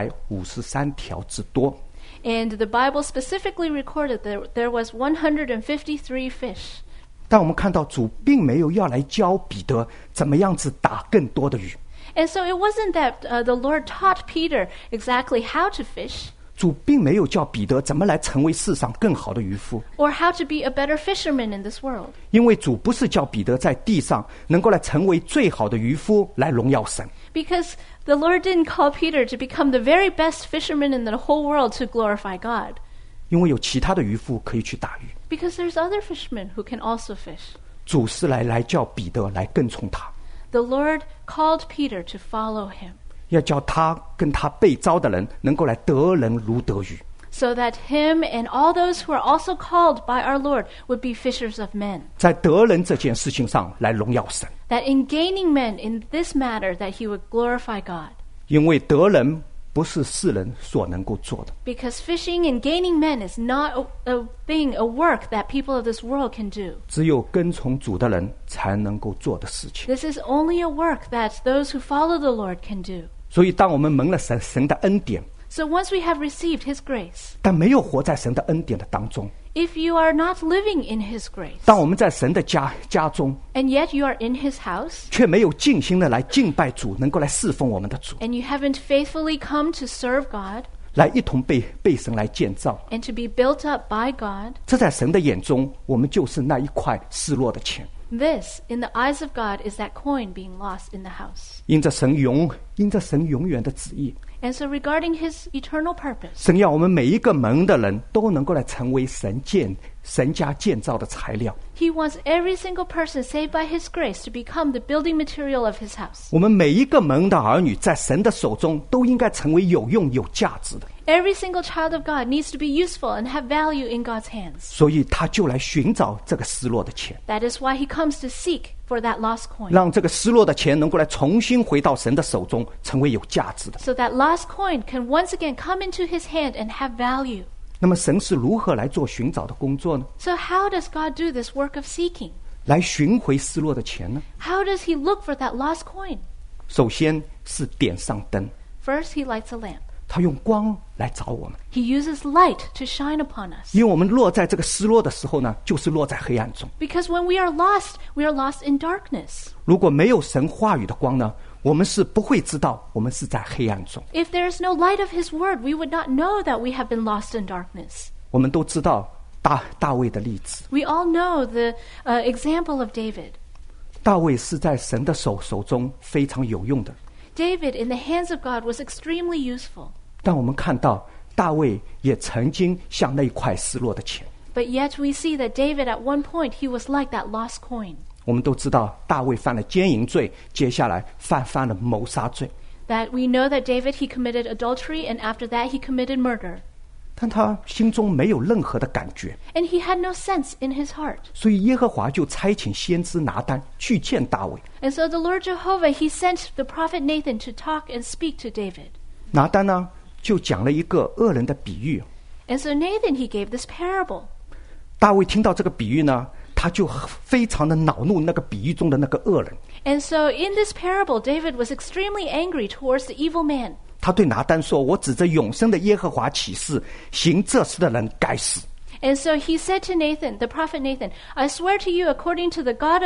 153条之多。 And the Bible specifically recorded that there was 153 fish. 但我们看到主并没有要来教彼得怎么样子打更多的鱼， And so it wasn't that the Lord taught Peter exactly how to fish 主并没有叫彼得怎么来成为世上更好的渔夫， or how to be a better fisherman in this world. 因为主不是叫彼得在地上能够来成为最好的渔夫来荣耀神， Because the Lord didn't call Peter to become the very best fisherman in the whole world to glorify God. 因为有其他的渔夫可以去打鱼。 Because there's other fishermen who can also fish. 主是来叫彼得来跟从他， The Lord called Peter to follow him 要叫他跟他被招的人能够来得人如得鱼。 so that him and all those who are also called by our Lord would be fishers of men. 在得人这件事情上来荣耀神， That in gaining men in this matter that he would glorify God. 因为得人不是世人所能够做的。 Because fishing and gaining men is not a work that people of this world can do. 只有跟从主的人才能够做的事情。 This is only a work that those who follow the Lord can do. 所以当我们蒙了神的恩典， So once we have received His grace, 但没有活在神的恩典的当中， if you are not living in His grace, 当我们在神的家中， and yet you are in His house, 却没有尽心的来敬拜主，能够来侍奉我们的主， and you haven't faithfully come to serve God 来一同被神来建造， and to be built up by God, 这在神的眼中，我们就是那一块失落的钱。 this, in the eyes of God, is that coin being lost in the house. 因着神永远的旨意， And so regarding His eternal purpose, 神要我们每一个蒙的人都能够来成为神家建造的材料。 He wants every single person saved by His grace to become the building material of His house. 我们每一个蒙的儿女，在神的手中都应该成为有用有价值的。 Every single child of God needs to be useful and have value in God's hands. 所以他就来寻找这个失落的钱， That is why He comes to seek for that lost coin, 让这个失落的钱能够来重新回到神的手中，成为有价值的。 so that lost coin can once again come into His hand and have value. 那么神是如何来做寻找的工作呢？ So how does God do this work of seeking? 来寻回失落的钱呢？ How does He look for that lost coin? 首先是点上灯， First, He lights a lamp. 他用光来找我们， He uses light to shine upon us. 因为我们落在这个失落的时候呢，就是落在黑暗中。 Because when we are lost in darkness. 如果没有神话语的光呢，我们是不会知道我们是在黑暗中。 If there is no light of His word, we would not know that we have been lost in darkness. 我们都知道大卫的例子， We all know the example of David. 大卫是在神的手中非常有用的。 David, in the hands of God, was extremely useful. 但我们看到大卫也曾经像那块失落的钱。 But yet we see that David, at one point, he was like that lost coin. 我们都知道大卫犯了奸淫罪，接下来犯了谋杀罪。 That we know that David, he committed adultery, and after that he committed murder. 但他心中没有任何的感觉， And he had no sense in his heart. 所以耶和华就差遣先知拿单去见大卫。 And so the Lord Jehovah, he sent the prophet Nathan to talk and speak to David. 拿单呢，就讲了一个恶人的比喻。 And so Nathan, he gave this parable. 大卫听到这个比喻呢，他就非常的恼怒那个比喻中的那个恶人。 And so in this parable, David was extremely angry towards the evil man. 他对拿单说：“我指着永生的耶和华起誓，行这事的人该死。” And so he said to Nathan, the prophet Nathan, I swear to you according to the God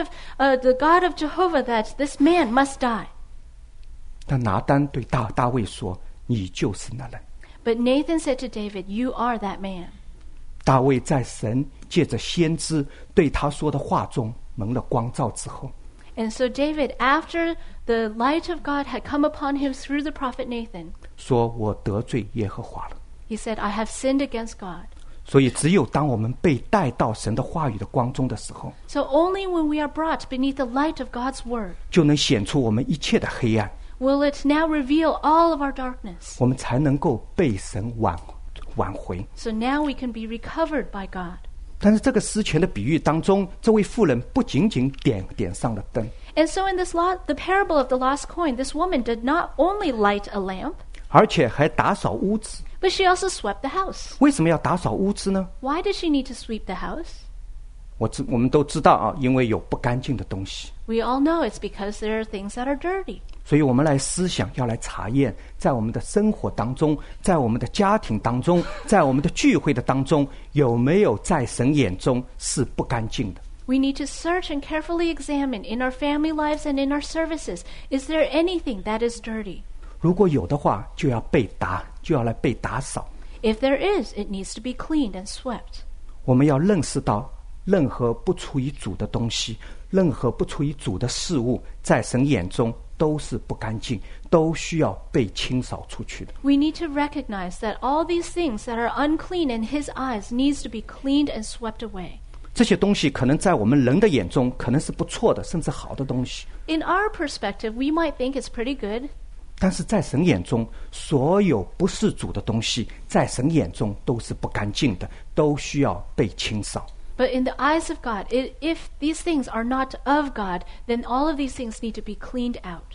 of Jehovah that this man must die. 但拿单对大卫说：“你就是那人。” But Nathan said to David, you are that man. 大卫在神借着先知对他说的话中蒙了光照之后， And so David, after the light of God had come upon him through the prophet Nathan, 说：“我得罪耶和华了。” he said, I have sinned against God. 所以，只有当我们被带到神的话语的光中的时候， So only when we are brought beneath the light of God's word 就能显出我们一切的黑暗， will it now reveal all of our darkness. 我们才能够被神挽回。 So now we can be recovered by God. 但是这个失钱的比喻当中，这位妇人不仅仅点上了灯， And so in the parable of the lost coin, this woman did not only light a lamp, 而且还打扫屋子。 but she also swept the house. 为什么要打扫屋子呢？ Why does she need to sweep the house? 我们都知道啊，因为有不干净的东西。 We all know it's because there are things that are dirty. 所以我们来思想，要来查验，在我们的生活当中，在我们的家庭当中，在我们的聚会的当中，有没有在神眼中是不干净的？ We need to search and carefully examine in our family lives and in our services, is there anything that is dirty? 如果有的话，就要来被打扫。 If there is, it needs to be cleaned and swept. 我们要认识到，任何不出于主的东西，任何不出于主的事物，在神眼中都是不干净，都需要被清扫出去的。 We need to recognize that all these things that are unclean in His eyes needs to be cleaned and swept away. 这些东西可能在我们人的眼中可能是不错的，甚至好的东西， In our perspective, we might think it's pretty good, 但是在神眼中，所有不是主的东西，在神眼中都是不干净的，都需要被清扫。 but in the eyes of God, if these things are not of God, then all of these things need to be cleaned out.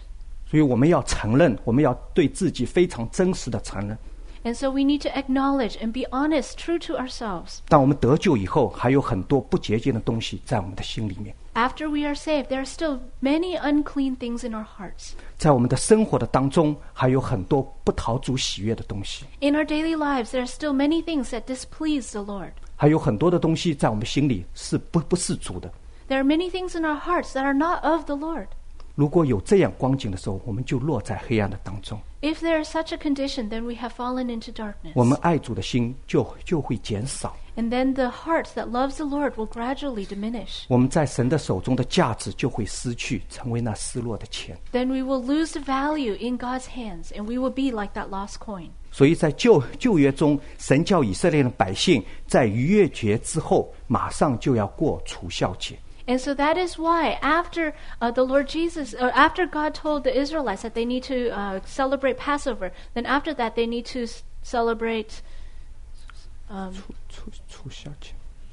所以我们要承认，我们要对自己非常真实的承认。 And so we need to acknowledge and be honest, true to ourselves. 当我们得救以后，还有很多不洁净的东西在我们的心里面。 After we are saved, there are still many unclean things in our hearts. 在我们的生活的当中，还有很多不讨主喜悦的东西。 In our daily lives, there are still many things that displease the Lord. 还有很多的东西在我们心里是不是主的。 There are many things in our hearts that are not of the Lord. 如果有这样光景的时候，我们就落在黑暗的当中。 If there is such a condition, then we have fallen into darkness. 我们爱主的心就会减少。 And then the heart that loves the Lord will gradually diminish. 我们在神的手中的价值就会失去，成为那失落的钱。 Then we will lose the value in God's hands, and we will be like that lost coin. 所以在旧约中，神叫以色列的百姓在逾越节之后，马上就要过除酵节。 And so that is why after the Lord Jesus, or after God told the Israelites that they need to celebrate Passover, then after that they need to celebrate 除酵节。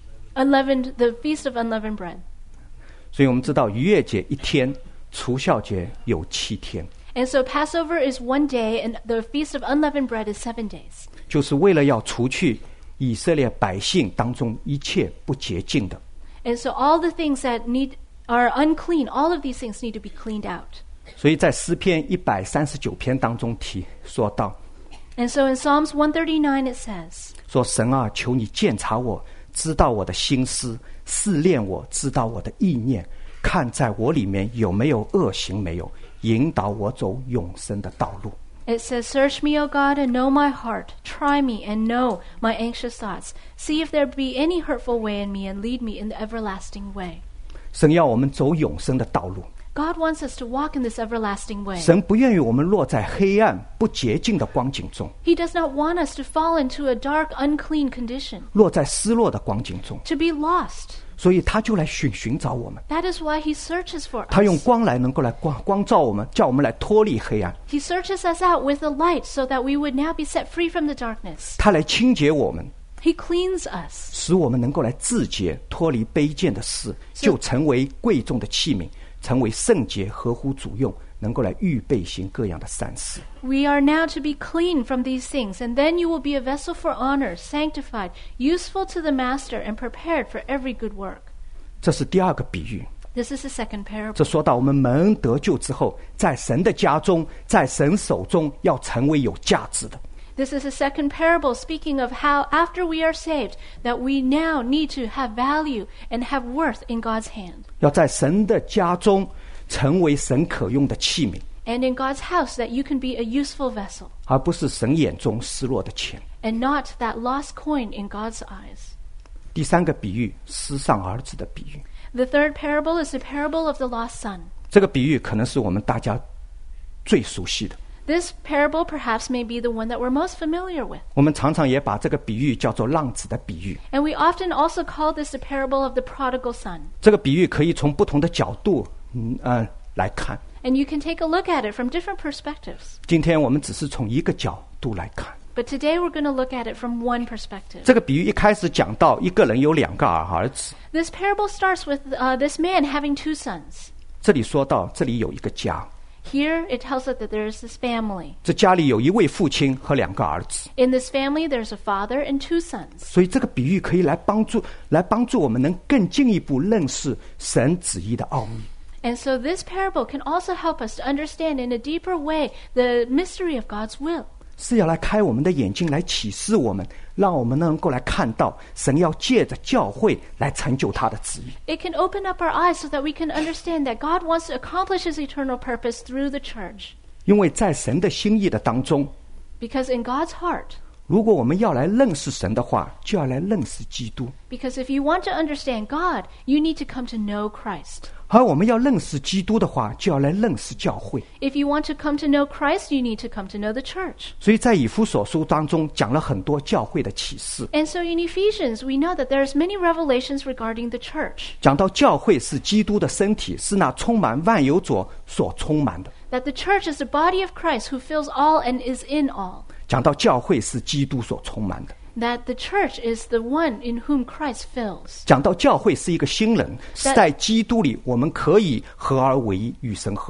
the Feast of Unleavened Bread. 所以我们知道逾越节1天，除酵节有7天， And so Passover is 1 day, and the Feast of Unleavened Bread is 7 days. 就是为了要除去以色列百姓当中一切不洁净的。 And so all the things that are unclean, all of these things need to be cleaned out. 所以在诗篇139篇当中说到， And so in Psalms 139 it says, 说神啊，求你鉴察我，知道我的心思，试炼我，知道我的意念，看在我里面有没有恶行没有，引导我走永生的道路。 it says, Search me, O God, and know my heart. Try me and know my anxious thoughts. See if there be any hurtful way in me, and lead me in the everlasting way. 神要我们走永生的道路， God wants us to walk in this everlasting way. 神不愿意我们落在黑暗不洁净的光景中， He does not want us to fall into a dark, unclean condition, 落在失落的光景中， to be lost. 所以他就来寻找我们， That is why he searches for 他用 us. 光来能够来光照我们，叫我们来脱离黑暗， He searches us out with the light so that we would now be set free from the darkness. 他来清洁我们， He cleans us 使我们能够来自洁，脱离卑贱的事，就成为贵重的器皿，成为圣洁，合乎主用，能够来预备行各样的善事。 We are now to be clean from these things, and then you will be a vessel for honor, sanctified, useful to the master, and prepared for every good work. 这是第二个比喻。 This is the second parable. 这说到我们蒙恩得救之后，在神的家中，在神手中要成为有价值的。 This is the second parable, speaking of how after we are saved, that we now need to have value and have worth in God's hand. 要在神的家中成为神可用的器皿， And in God's house, that you can be a useful vessel, 而不是神眼中失落的钱。 and not that lost coin in God's eyes. 第三个比喻，失丧儿子的比喻。 The third parable is the parable of the lost son. 这个比喻可能是我们大家最熟悉的。 This parable perhaps may be the one that we're most familiar with. 我们常常也把这个比喻叫做浪子的比喻。 And we often also call this the parable of the prodigal son. 这个比喻可以从不同的角度来看。 And you can take a look at it from different perspectives. 今天我们只是从一个角度来看。 But today we're going to look at it from one perspective. 这个比喻一开始讲到一个人有2个儿子， This parable starts with this man having 2 sons. 这里说到这里有一个家， Here it tells us that there is this family. 这家里有一位父亲和2个儿子， In this family, there's a father and 2 sons. 所以这个比喻可以来帮助我们能更进一步认识神旨意的奥秘。 And so this parable can also help us to understand in a deeper way the mystery of God's will. 是要来开我们的眼睛，来启示我们，让我们能够来看到神要借着教会来成就他的旨意。 It can open up our eyes so that we can understand that God wants to accomplish His eternal purpose through the church. 因为在神的心意的当中， Because in God's heart, 如果我们要来认识神的话，就要来认识基督； because if you want to understand God, you need to come to know Christ. 而我们要认识基督的话，就要来认识教会。 If you want to come to know Christ, you need to come to know the church. 所以在以弗所书当中讲了很多教会的启示， And so in Ephesians, we know that there's many revelations regarding the church. 讲到教会是基督的身体，是那充满万有者所充满的； That the church is the body of Christ who fills all and is in all. 讲到教会是基督所充满的； That the church is the one in whom Christ fills. 讲到教会是一个新人，是在基督里我们可以合而为一，与神和好。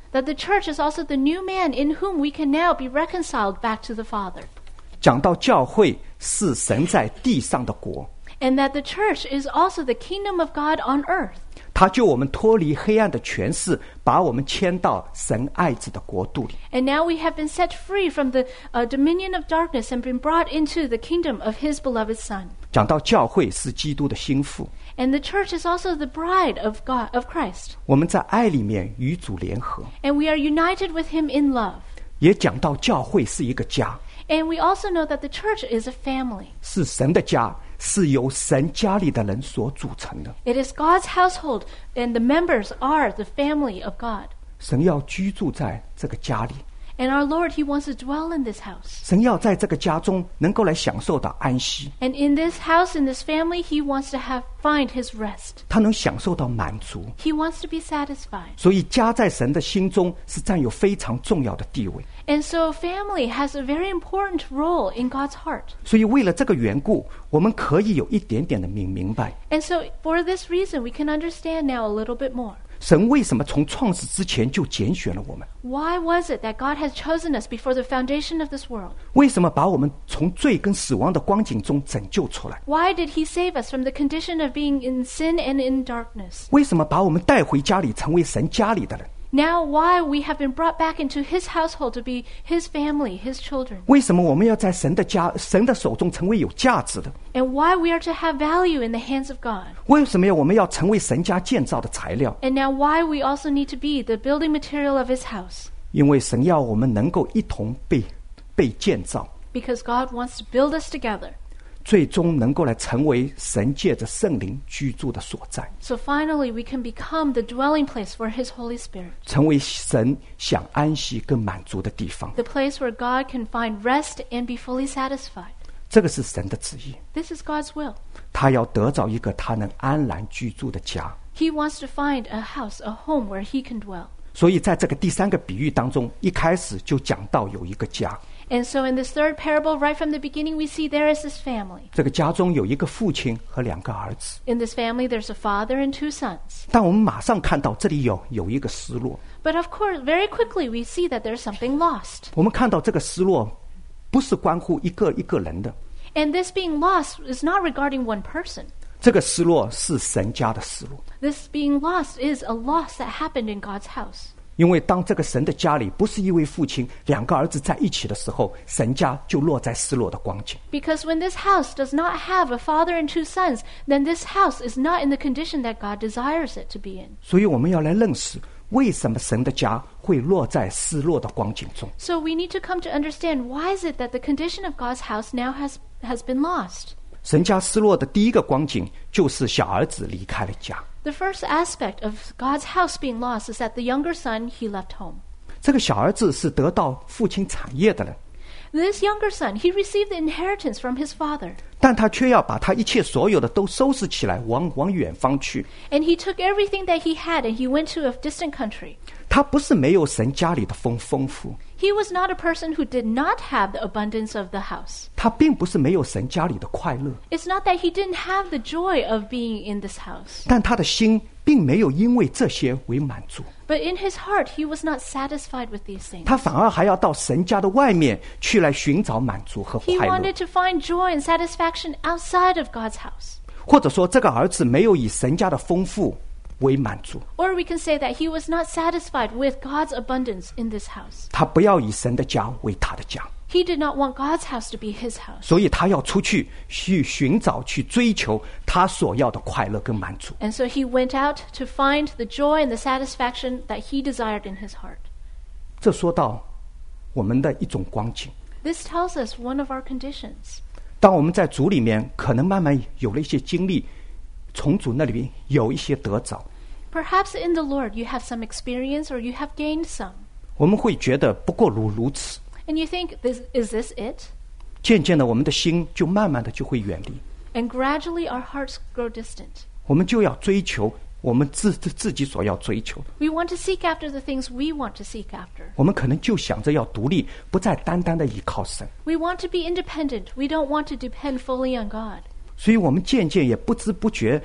That the church is also the new man in whom we can now be reconciled back to the Father. 讲到教会是神在地上的国， And that the church is also the kingdom of God on earth. 他救我们脱离黑暗的权势，把我们迁到神爱子的国度里。 And now we have been set free from the dominion of darkness and been brought into the kingdom of his beloved Son. 讲到教会是基督的心腹， And the church is also the bride of God, of Christ. 我们在爱里面与主联合。 And we are united with him in love. 也讲到教会是一个家， And we also know that the church is a family. 是神的家，是由神家里的人所组成的。 It is God's household, and the members are the family of God. 神要居住在这个家里， And our Lord, he wants to dwell in this house. 神要在这个家中能够来享受到安息， And in this house, in this family, he wants to find his rest. 他能享受到满足。 He wants to be satisfied. 所以家在神的心中是占有非常重要的地位。 And so family has a very important role in God's heart. 所以为了这个缘故，我们可以有一点点的明白， And so for this reason, we can understand now a little bit more. 神为什么从创始之前就拣选了我们？ Why was it that God has chosen us before the foundation of this world? 为什么把我们从罪跟死亡的光景中拯救出来？ Why did he save us from the condition of being in sin and in darkness? 为什么把我们带回家里，成为神家里的人？ Now why we have been brought back into his household to be his family, his children? 为什么我们要在神的家、神的手中成为有价值的？ And why we are to have value in the hands of God? 为什么我们要成为神家建造的材料？ And now why we also need to be the building material of his house? 因为神要我们能够一同被建造， Because God wants to build us together. 最终能够来成为神借着圣灵居住的所在， So finally we can become the dwelling place for his Holy Spirit. 成为神享安息跟满足的地方。 The place where God can find rest and be fully satisfied. 这个是神的旨意， This is God's will. 他要得着一个他能安然居住的家。 He wants to find a house, a home where he can dwell. 所以在这个第三个比喻当中，一开始就讲到有一个家， And so in this third parable, right from the beginning, we see there is this family. 这个家中有一个父亲和两个儿子。 In this family, there's a father and two sons. 但我们马上看到这里有一个失落， But of course, very quickly, we see that there's something lost. 我们看到这个失落不是关乎一个人的， And this being lost is not regarding one person. 这个失落是神家的失落。 This being lost is a loss that happened in God's house. 因为当这个神的家里不是一位父亲，两个儿子在一起的时候，神家就落在失落的光景。 Because when this house does not have a father and two sons, then this house is not in the condition that God desires it to be in. 所以我们要来认识，为什么神的家会落在失落的光景中。 So we need to come to understand, why is it that the condition of God's house now has been lost? 神家失落的第一个光景，就是小儿子离开了家。 The first aspect of God's house being lost is that the younger son, he left home. 这个小儿子是得到父亲产业的人， This younger son, he received the inheritance from his father. 但他却要把他一切所有的都收拾起来，往远方去。 And he took everything that he had and he went to a distant country. 他不是没有神家里的丰富， He was not a person who did not have the abundance of the house. 他并不是没有神家里的快乐， It's not that he didn't have the joy of being in this house. 但他的心并没有因为这些为满足， But in his heart, he was not satisfied with these things. 他反而还要到神家的外面去来寻找满足和 He 快乐 wanted。to find joy and satisfaction outside of God's house. 或者说，这个儿子没有以神家的丰富为满足， Or we can say that he was not satisfied with God's abundance in this house. 他不要以神的家为他的家， He did not want God's house to be his house. 所以他要出去寻找、去追求他所要的快乐跟满足。 And so he went out to find the joy and the satisfaction that he desired in his heart. 这说到我们的一种光景。 This tells us one of our conditions. 当我们在主里面可能慢慢有了一些经历，从主那里有一些得着， Perhaps in the Lord you have some experience or you have gained some. 我们会觉得不过如此。 And you think, is this it? 渐渐的，我们的心就慢慢的就会远离， And gradually our hearts grow distant. 我们就要追求我们自己所要追求。 We want to seek after the things we want to seek after. 我们可能就想着要独立，不再单单的依靠神， We want to be independent. We don't want to depend fully on God. 所以我们渐渐也不知不觉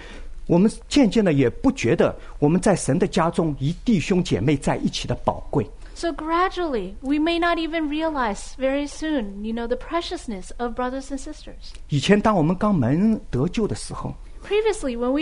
我们渐渐的也不觉得我们在神的家中与弟兄姐妹在一起的宝贵。 So gradually, we may not even realize very soon, the preciousness of brothers and sisters. 以前当我们刚蒙得救的时候， Previously, when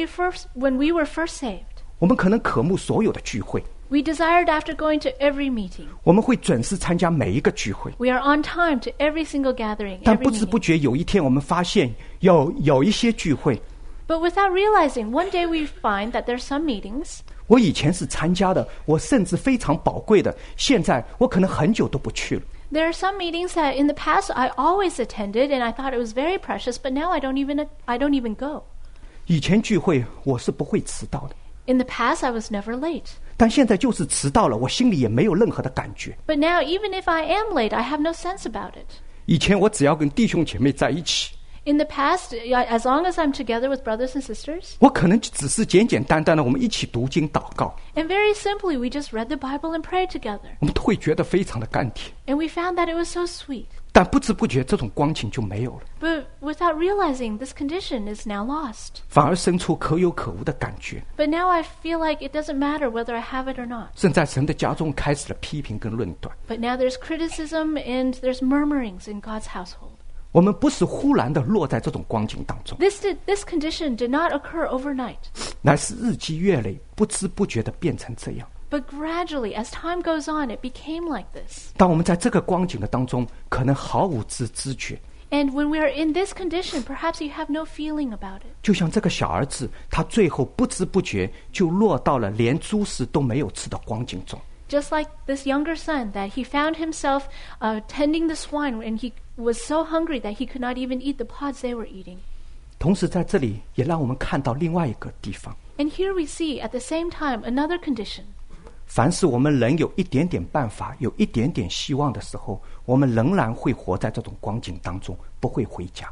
we were first saved, 我们可能渴慕所有的聚会， we desired after going to every meeting. 我们会准时参加每一个聚会， We are on time to every single gathering, 但 every 不知不 meeting. 觉有一天我们发现有一些聚会， But without realizing, one day we find that there's some meetings 我以前是参加的，我甚至非常宝贵的，现在我可能很久都不去了。 There are some meetings that in the past I always attended and I thought it was very precious, but now I don't even go. 以前聚会我是不会迟到的， In the past I was never late. 但现在就是迟到了，我心里也没有任何的感觉。 But now even if I am late, I have no sense about it. 以前我只要跟弟兄姐妹在一起， In the past, as long as I'm together with brothers and sisters, 我可能只是简简单单的我们一起读经祷告， and very simply we just read the Bible and prayed together. 我们都会觉得非常的甘甜。 And we found that it was so sweet. 但不知不觉这种光景就没有了， But without realizing, this condition is now lost. 反而生出可有可无的感觉， But now I feel like it doesn't matter whether I have it or not. 甚至在神的家中开始了批评跟论断。 But now there's criticism and there's murmurings in God's household. 我们不是忽然的落在这种光景当中， This condition did not occur overnight, 乃是日积月累，不知不觉的变成这样。 but gradually, as time goes on, it became like this. 当我们在这个光景的当中，可能毫无知觉， And when we are in this condition, perhaps you have no feeling about it. 就像这个小儿子，他最后不知不觉就落到了连猪食都没有吃的光景中。 Just like this younger son, that he found himself tending the swine and he was so hungry that he could not even eat the pods they were eating. 同时在这里也让我们看到另外一个地方， And here we see at the same time another condition. 凡是我们人有一点点办法，有一点点希望的时候，我们仍然会活在这种光景当中，不会回家。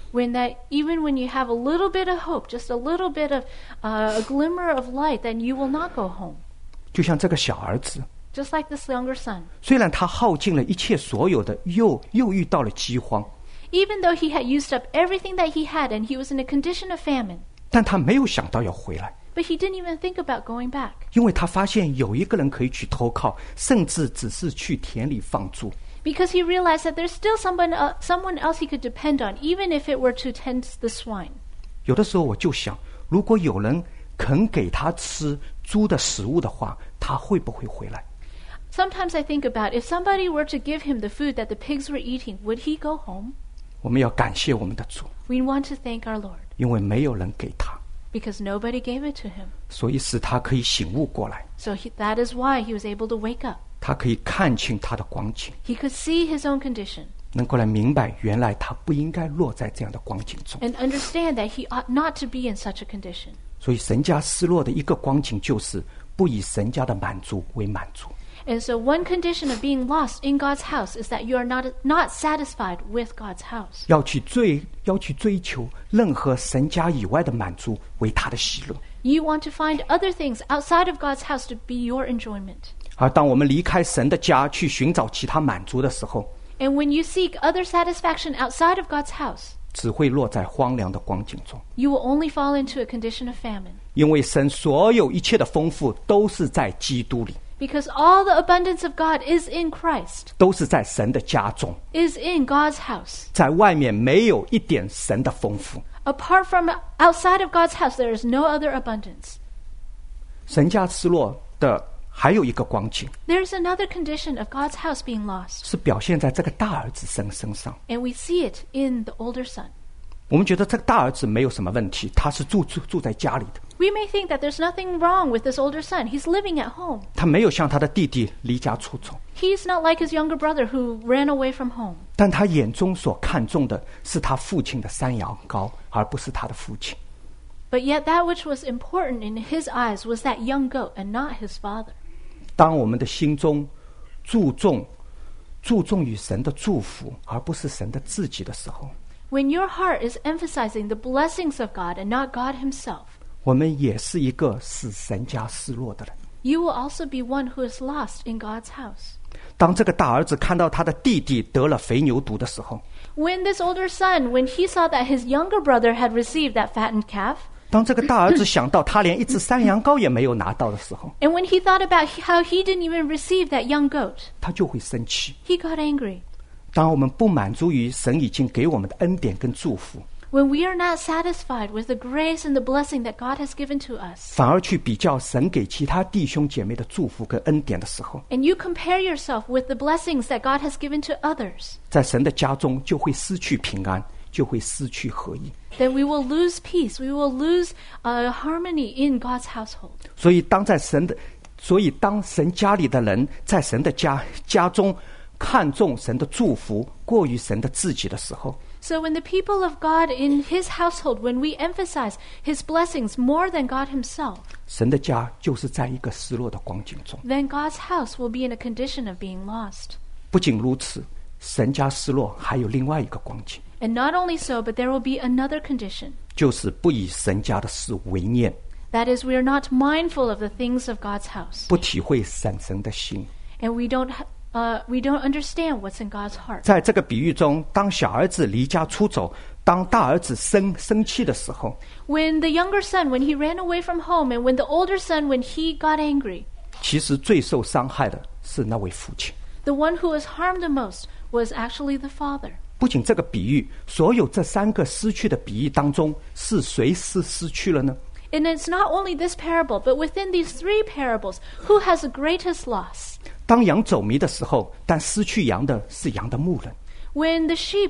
Even when you have a little bit of hope, just a little bit of a glimmer of light, then you will not go home. 就像这个小儿子， Just like this younger son. 虽然他耗尽了一切所有的，又遇到了饥荒， Even though he had used up everything that he had and he was in a condition of famine, 但他没有想到要回来， but he didn't even think about going back. 因为他发现有一个人可以去投靠，甚至只是去田里放猪。 Because he realized that there's still someone else he could depend on, even if it were to tend the swine. 有的时候我就想，如果有人肯给他吃猪的食物的话，他会不会回来？ Sometimes I think about if somebody were to give him the food that the pigs were eating, would he go home? 我们要感谢我们的主， We want to thank our Lord 因为没有人给他， because nobody gave it to him. 所以使他可以醒悟过来， So that is why he was able to wake up. 他可以看清他的光景， He could see his own condition 能够来明白原来他不应该落在这样的光景中。 and understand that he ought not to be in such a condition. 所以神家失落的一个光景就是不以神家的满足为满足。 And so one condition of being lost in God's house is that you are not satisfied with God's house. 要去追求任何神家以外的满足为他的喜乐。 You want to find other things outside of God's house to be your enjoyment. 而当我们离开神的家去寻找其他满足的时候， And when you seek other satisfaction outside of God's house, 只会落在荒凉的光景中。 you will only fall into a condition of famine. 因为神所有一切的丰富都是在基督里， Because all the abundance of God is in Christ, 都是在神的家中， is in God's house. 在外面没有一点神的丰富。 Apart from outside of God's house, there is no other abundance. 神家失落的还有一个光景， There's another condition of God's house being lost, 是表现在这个大儿子身上。 and we see it in the older son. 我们觉得这个大儿子没有什么问题，他是住在家里的， We may think that there's nothing wrong with this older son. He's living at home. 他没有像他的弟弟离家出走， He's not like his younger brother who ran away from home. 但他眼中所看重的是他父亲的山羊羔，而不是他的父亲。 But yet that which was important in his eyes was that young goat and not his father. 当我们的心中注重于神的祝福，而不是神的自己的时候， When your heart is emphasizing the blessings of God and not God himself, 我们也是一个使神家失落的人。 you will also be one who is lost in God's house. 当这个大儿子看到他的弟弟得了肥牛犊的时候， When this older son, when he saw that his younger brother had received that fattened calf, 当这个大儿子想到他连一只山羊羔也没有拿到的时候， And when he thought about how he didn't even receive that young goat, 他就会生气。 he got angry. 当我们不满足于神已经给我们的恩典跟祝福， When we are not satisfied with the grace and the blessing that God has given to us, 反而去比较神给其他弟兄姐妹的祝福跟恩典的时候， and you compare yourself with the blessings that God has given to others, 在神的家中就会失去平安，就会失去合一。 then we will lose peace. We will lose harmony in God's household. 所以当神家里的人在神的家中看重神的祝福过于神的自己的时候， So when the people of God in His household, when we emphasize His blessings more than God Himself, 神的家就是在一个失落的光景中。 then God's house will be in a condition of being lost. 不仅如此，神家失落还有另外一个光景， And not only so, but there will be another condition. 就是不以神家的事为念， That is, we are not mindful of the things of God's house. 不体会神的心。 And we don't understand what's in God's heart. 在这个比喻中，当小儿子离家出走，当大儿子生气的时候， When the younger son, when he ran away from home, and when the older son, when he got angry, 其实最受伤害的是那位父亲。 the one who was harmed the most was actually the father. 不仅这个比喻，所有这三个失去的比喻当中，是谁失去了呢？ And it's not only this parable, but within these three parables, who has the greatest loss? 当羊走迷的时候，但失去羊的是羊的牧人。 When the sheep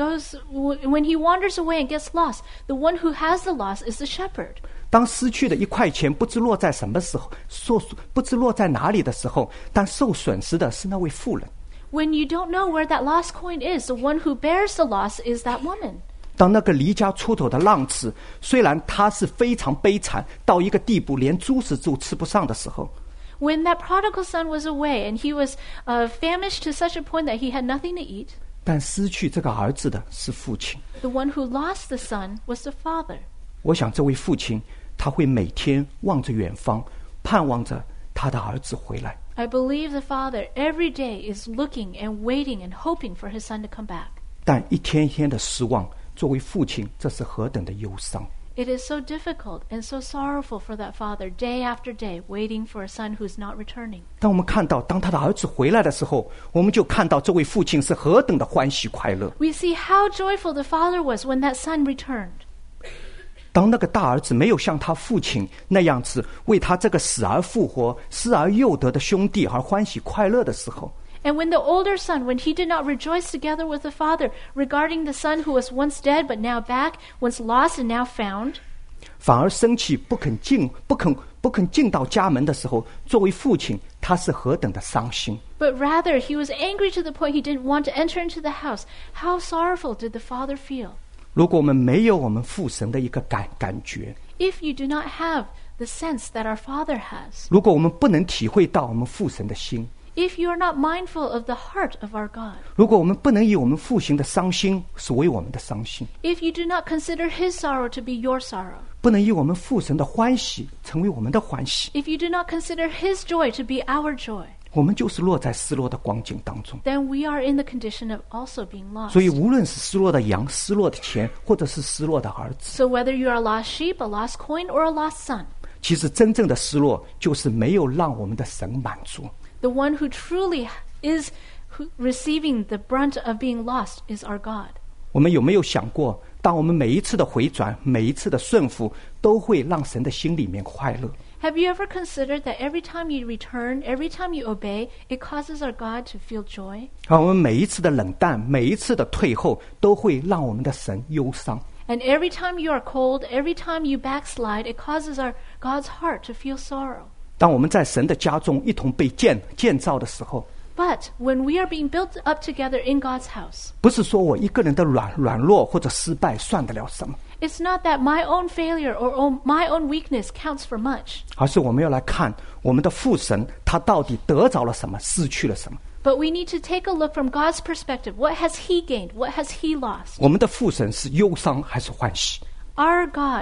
when he wanders away and gets lost, the one who has the loss is the shepherd. 当失去的1块钱不知落在什么时候，不知落在哪里的时候，但受损失的是那位妇人。 When you don't know where that lost coin is, the one who bears the loss is that woman. 当那个离家出走的浪子，虽然他是非常悲惨到一个地步，连猪食都吃不上的时候， When that prodigal son was away and he was famished to such a point that he had nothing to eat, 但失去这个儿子的是父亲。 the one who lost the son was the father. 我想这位父亲他会每天望着远方，盼望着他的儿子回来。 I believe the father every day is looking and waiting and hoping for his son to come back. 但一天一天的失望，作为父亲，这是何等的忧伤！ It is so difficult and so sorrowful for that father day after day waiting for a son who's not returning. 当我们看到当他的儿子回来的时候，我们就看到这位父亲是何等的欢喜快乐。 We see how joyful the father was when that son returned. 当那个大儿子没有像他父亲那样子为他这个死而复活、失而又得的兄弟而欢喜快乐的时候， And when the older son, when he did not rejoice together with the father regarding the son who was once dead but now back, once lost and now found, 反而生气不肯进到家门的时候，作为父亲，他是何等的伤心。 but rather he was angry to the point he didn't want to enter into the house, how sorrowful did the father feel? 如果我们没有我们父神的一个感觉， If you do not have the sense that our Father has, 如果我们不能体会到我们父神的心， if you are not mindful of the heart of our God, 如果我们不能以我们父亲的伤心是为我们的伤心， if you do not consider His sorrow to be your sorrow, 不能以我们父神的欢喜成为我们的欢喜， if you do not consider His joy to be our joy, 我们就是落在失落的光景当中。 then we are in the condition of also being lost. 所以无论是失落的羊、失落的钱，或者是失落的儿子， So whether you are a lost sheep, a lost coin, or a lost son, 其实真正的失落就是没有让我们的神满足。 the one who truly is receiving the brunt of being lost is our God. 我们有没有想过，当我们每一次的回转，每一次的顺服，都会让神的心里面快乐？ Have you ever considered that every time you return, every time you obey, it causes our God to feel joy? 而我们每一次的冷淡，每一次的退后，都会让我们的神忧伤。 And every time you are cold, every time you backslide, it causes our God's heart to feel sorrow. 当我们在神的家中一同被建造的时候， But when we are being built up together in God's house, 不是说我一个人的软弱或者失败算得了什么， it's not that my own failure or my own weakness counts for much, 而是我们要来看我们的父神，他到底得着了什么，失去了什么。 but we need to take a look from God's perspective. What has He gained? What has He lost? 我们的父神是忧伤还是欢喜？ Our God,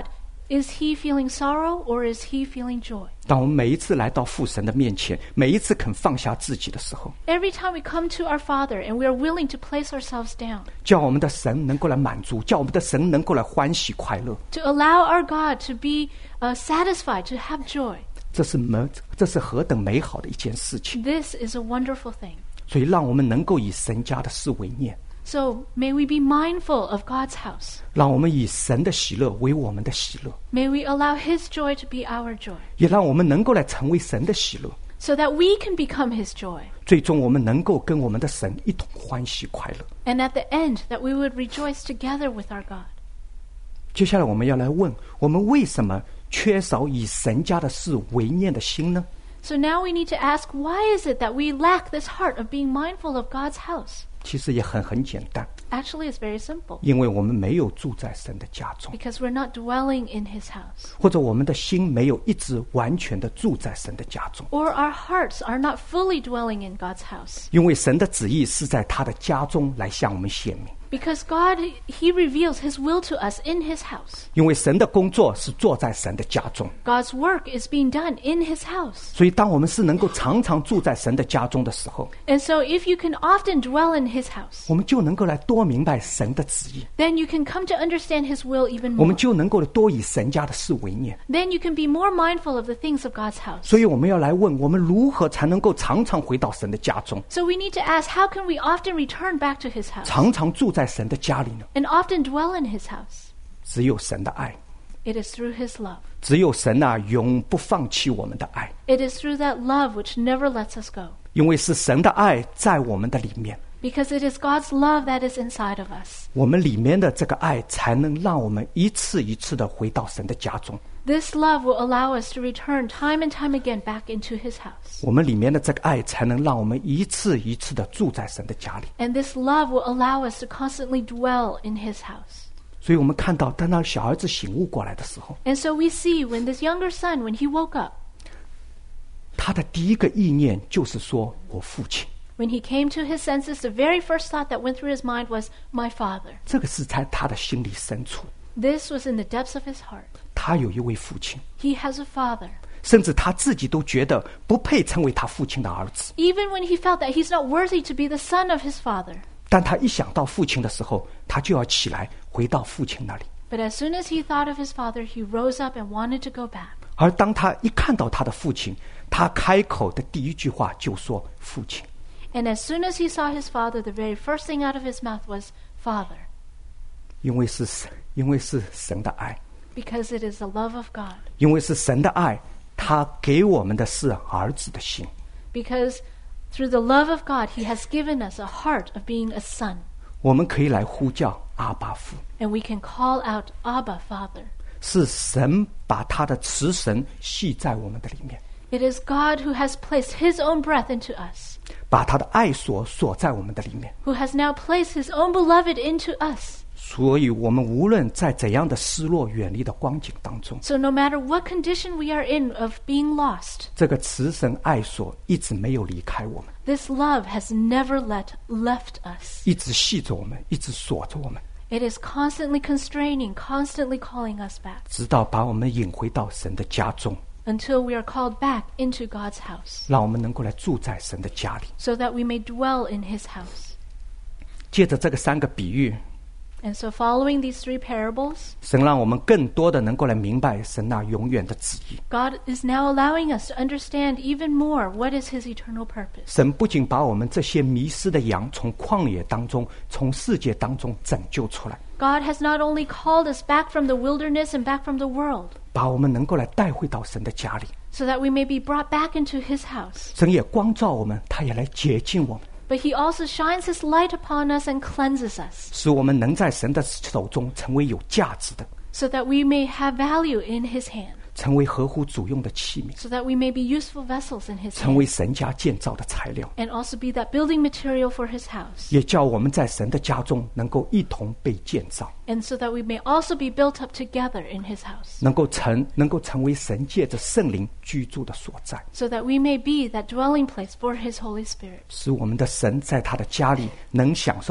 Is he feeling sorrow or is he feeling joy? 当我们每一次来到父神的面前，每一次肯放下自己的时候， Every time we come to our Father and we are willing to place ourselves down, 叫我们的神能够来满足，叫我们的神能够来欢喜快乐， to allow our God to be satisfied, to have joy. 这是何等美好的一件事情！ This is a wonderful thing. 所以让我们能够以神家的事为念， So may we be mindful of God's house. 让我们以神的喜乐为我们的喜乐， May we allow his joy to be our joy, 也让我们能够来成为神的喜乐， so that we can become his joy. 最终我们能够跟我们的神一同欢喜快乐。 And at the end, that we would rejoice together with our God. 接下来我们要来问，我们为什么缺少以神家的事为念的心呢？ So now we need to ask, why is it that we lack this heart of being mindful of God's house? 其实也很简单， Actually, it's very simple. 因为我们没有住在神的家中， Because we're not dwelling in his house. 或者我们的心没有一直完全的住在神的家中， Or our hearts are not fully dwelling in God's house. 因为神的旨意是在他的家中来向我们显明， Because God, he reveals his will to us in his house. 因为神的工作是做在神的家中， God's work is being done in his house. 所以当我们是能够常常住在神的家中的时候， And so if you can often dwell in his house, 我们就能够来多明白神的旨意， then you can come to understand his will even 我们 more. 就能够多以神家的事为念。 Then you can be more mindful of the things of God's house. 所以我们要来问，我们如何才能够常常回到神的家中， So we need to ask, how can we often return back to his house 常常住在神的家里呢？ and often dwell in his house? 只有神的爱， It is through his love. 只有神永不放弃我们的爱， It is through that love which never lets us go. 因为是神的爱在我们的里面， Because it is God's love that is inside of us. 我们里面的这个爱才能让我们一次一次的回到神的家中， This love will allow us to return time and time again back into his house. 我们里面的这个爱才能让我们一次一次的住在神的家里。 And this love will allow us to constantly dwell in his house. 所以我们看到，当那小儿子醒悟过来的时候， And so we see when this younger son, when he woke up, 他的第一个意念就是说：“我父亲。 when he came to his senses, the very first thought that went through his mind was, my father. ” 这个是在他的心里深处， This was in the depths of his heart. 他有一位父亲， He has a father. 甚至他自己都觉得不配成为他父亲的儿子。 Even when he felt that he's not worthy to be the son of his father. 但他一想到父亲的时候，他就要起来回到父亲那里。 But as soon as he thought of his father, he rose up and wanted to go back. 而当他一看到他的父亲，他开口的第一句话就说：“父亲。” And as soon as he saw his father, the very first thing out of his mouth was, Father. 因为是神的爱， Because it is the love of God. 因为是神的爱，他给我们的是儿子的心。 Because through the love of God, he has given us a heart of being a son. 我们可以来呼叫阿爸父， And we can call out, Abba, Father. 是神把他的慈神系在我们的里面， It is God who has placed his own breath into us, 把他的爱锁在我们的里面。 who has now placed his own beloved into us. 所以我们无论在怎样的失落远离的光景当中， So no matter what condition we are in of being lost, 这个慈神爱锁一直没有离开我们， this love has never left us. 一直系着我们，一直锁着我们， It is constantly constraining, constantly calling us back, 直到把我们引回到神的家中， until we are called back into God's house, 让我们能够来住在神的家里。 so that we may dwell in his house. 借着这个三个比喻， And so following these three parables, 神让我们更多的能够来明白神那永远的旨意。 God is now allowing us to understand even more what is his eternal purpose. 神不仅把我们这些迷失的羊从旷野当中、从世界当中拯救出来， God has not only called us back from the wilderness and back from the world, 把我们能够来带回到神的家里。 so that we may be brought back into his house. 神也光照我们，他也来洁净我们， But he also shines his light upon us and cleanses us, 使我们能在神的手中成为有价值的， so that we may have value in his hand, 成为合乎主用的器皿， so that we may be useful vessels in his 成为 hand, 神家建造的材料， and also be that building material for his house, 也叫我们在神的家中能够一同被建造， and so that we may also be built up together in his house, 能够成为神借着圣灵居住的所在， so that we may be that dwelling place for his Holy Spirit, 使我们的神在他的家里能享受到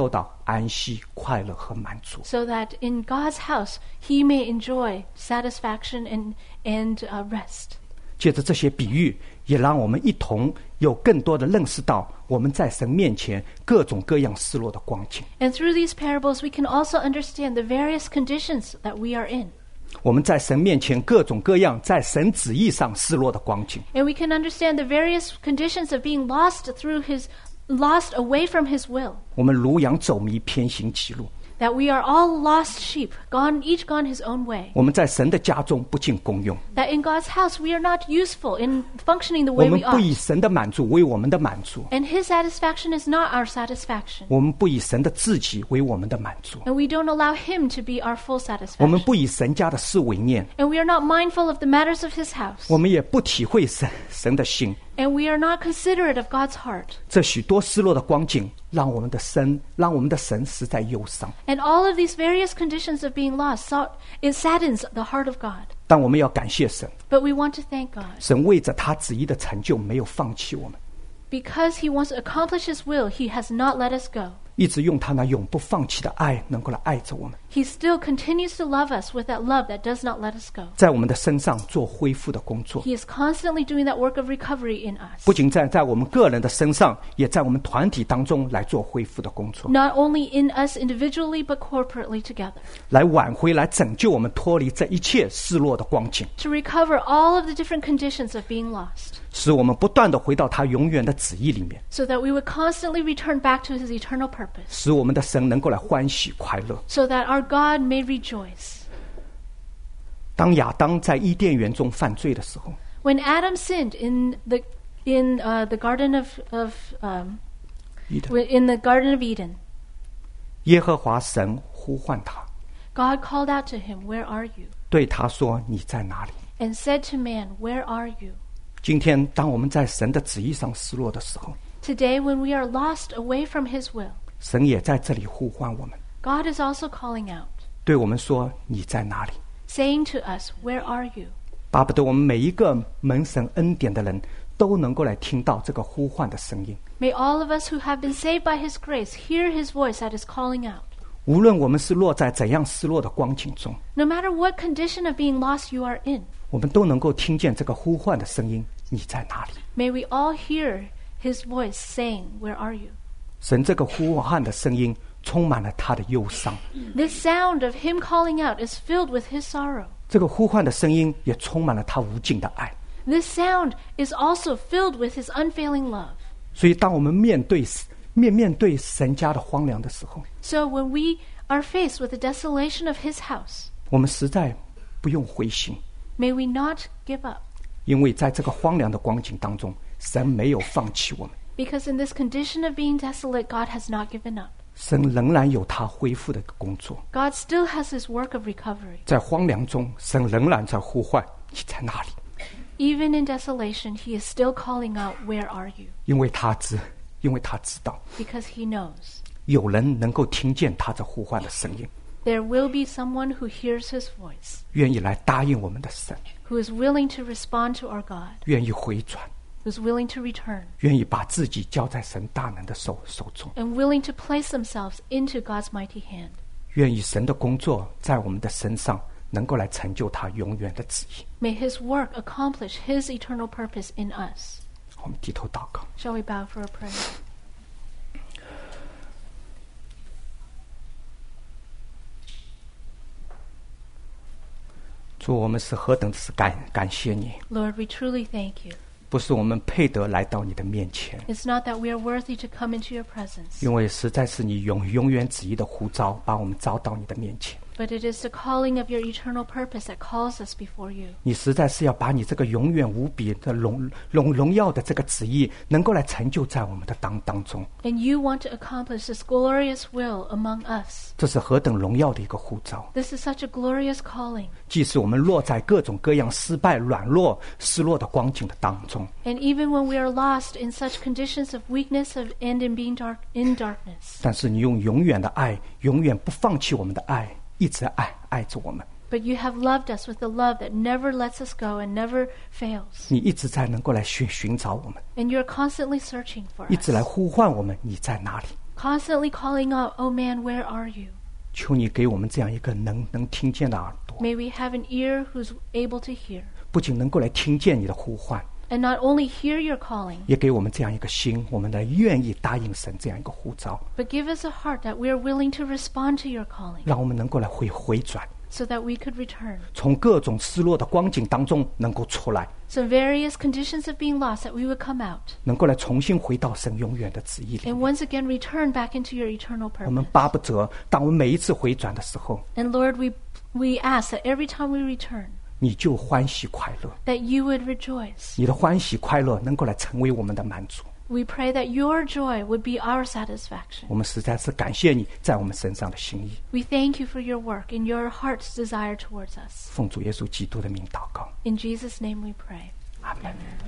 安息、快乐和满足。 so that in God's house he may enjoy satisfaction and rest. 借着这些比喻，也让我们一同有更多的认识到我们在神面前各种各样失落的光景。 And through these parables we can also understand the various conditions that we are in. 我们在神面前各种各样在神旨意上失落的光景。 And we can understand the various conditions of being lost away from his will. 我们如羊走迷，偏行己路。 That we are all lost sheep, each gone his own way. 我们在神的家中不尽功用。 That in God's house we are not useful in functioning the 我 way 们 we 不以 ought. 神的满足为我们的满足， And his satisfaction is not our satisfaction. 我们不以神的自己为我们的满足， And we don't allow him to be our full 我们 satisfaction. 不以神家的事为念， And we are not mindful of the matters of his house. 我们也不体会神的心。 And we are not considerate of God's heart. 这许多失落的光景，让我们的神实在忧伤。 And all of these various conditions of being lost, it saddens the heart of God. 但我们要感谢神， But we want to thank God. 神为着他旨意的成就，没有放弃我们， Because he wants to accomplish his will, he has not let us go. 一直用他那永不放弃的爱，能够来爱着我们， He still continues to love us with that love that does not let us go. 在我们的身上做恢复的工作。 He is constantly doing that work of recovery in us. 不仅在我们个人的身上，也在我们团体当中来做恢复的工作， Not only in us individually, but corporately together. 来挽回、来拯救我们脱离这一切失落的光景， To recover all of the different conditions of being lost. 使我们不断的回到他永远的旨意里面， So that we would constantly return back to his eternal purpose. 使我们的神能够来欢喜快乐。 So that our God may rejoice. 当亚当在伊甸园中犯罪的时候， When Adam sinned in the garden of 伊甸 in the Garden of Eden, 耶和华神呼唤他， God called out to him, "Where are you?" 对他说：“你在哪里？” And said to man, "Where are you?" 今天，当我们在神的旨意上失落的时候， Today, when we are lost away from his will, 神也在这里呼唤我们， God is also calling out, 对我们说：“你在哪里？” saying to us, "Where are you?" 巴不得我们每一个蒙神恩典的人都能够来听到这个呼唤的声音。 May all of us who have been saved by his grace hear his voice that is calling out. 无论我们是落在怎样失落的光景中， No matter what condition of being lost you are in, 我们都能够听见这个呼唤的声音：“你在哪里 may we all hear his voice saying, "Where are you?""？ 神这个呼唤的声音充满了他的忧伤， This sound of him calling out is filled with his sorrow. 这个呼唤的声音也充满了他无尽的爱。 This sound is also filled with his unfailing love. 所以，当我们面对神家的荒凉的时候， So when we are faced with the desolation of his house, 我们实在不用灰心， may we not give up. 因为在这个荒凉的光景当中，神没有放弃我们， Because in this condition of being desolate, God has not given up. 神仍然有他恢复的工作。 God still has his work of recovery. 在荒凉中，神仍然在呼唤：“你在哪里 Even in desolation, he is still calling out, "Where are you?""？ 因为他知道 Because he knows 有人能够听见他这呼唤的声音， there will be someone who hears his voice, 愿意来答应我们的神， who is willing to respond to our God, 愿意回转， who is willing to return, 愿意把自己交在神大能的手中， and willing to place themselves into God's mighty hand. 愿意神的工作在我们的身上能够来成就他永远的旨意。 May his work accomplish his eternal purpose in us. 我们低头祷告。 Shall we bow for a prayer? 主，我们是何等的是感谢你， Lord, we truly thank you. 不是我们配得来到你的面前， It's not that we are worthy to come into your presence, 因为实在是你永远旨意的呼召，把我们招到你的面前。 but it is the calling of your eternal purpose that calls us before you. 你实在是要把你这个永远无比的荣耀的这个旨意，能够来成就在我们的当中。 And you want to accomplish this glorious will among us. 这是何等荣耀的一个呼召！ This is such a glorious calling. 即使我们落在各种各样失败、软弱、失落的光景的当中， And even when we are lost in such conditions of weakness and in being in darkness, 但是你用永远的爱，永远不放弃我们的爱，一直爱着我们。 but you have loved us with a love that never lets us go and never fails. 你一直在能够来寻找我们， And you're constantly searching for 一直来 us, 呼唤我们。你在哪里？ constantly calling out, "Oh man, where are you?" 求你给我们这样一个能听见的耳朵， May we have an ear who's able to hear, 不仅能够来听见你的呼唤， and not only hear your calling, 也给我们这样一个心，我们来愿意答应神这样一个呼召， but give us a heart that we are willing to respond to your calling, 让我们能够来回转， so that we could return. 从各种失落的光景当中能够出来， So various conditions of being lost, that we would come out, 能够来重新回到神永远的旨意里 and 面。 once again return back into your eternal 我们 purpose. 巴不得，当我们每一次回转的时候， And Lord, we ask that every time we return, 你就欢喜快乐， that you would rejoice. 你的欢喜快乐能够来成为我们的满足。 We pray that your joy would be our satisfaction. 我们实在是感谢你在我们身上的心意， We thank you for your work and your heart's desire towards us. 奉主耶稣基督的名祷告， In Jesus' name we pray. 阿门。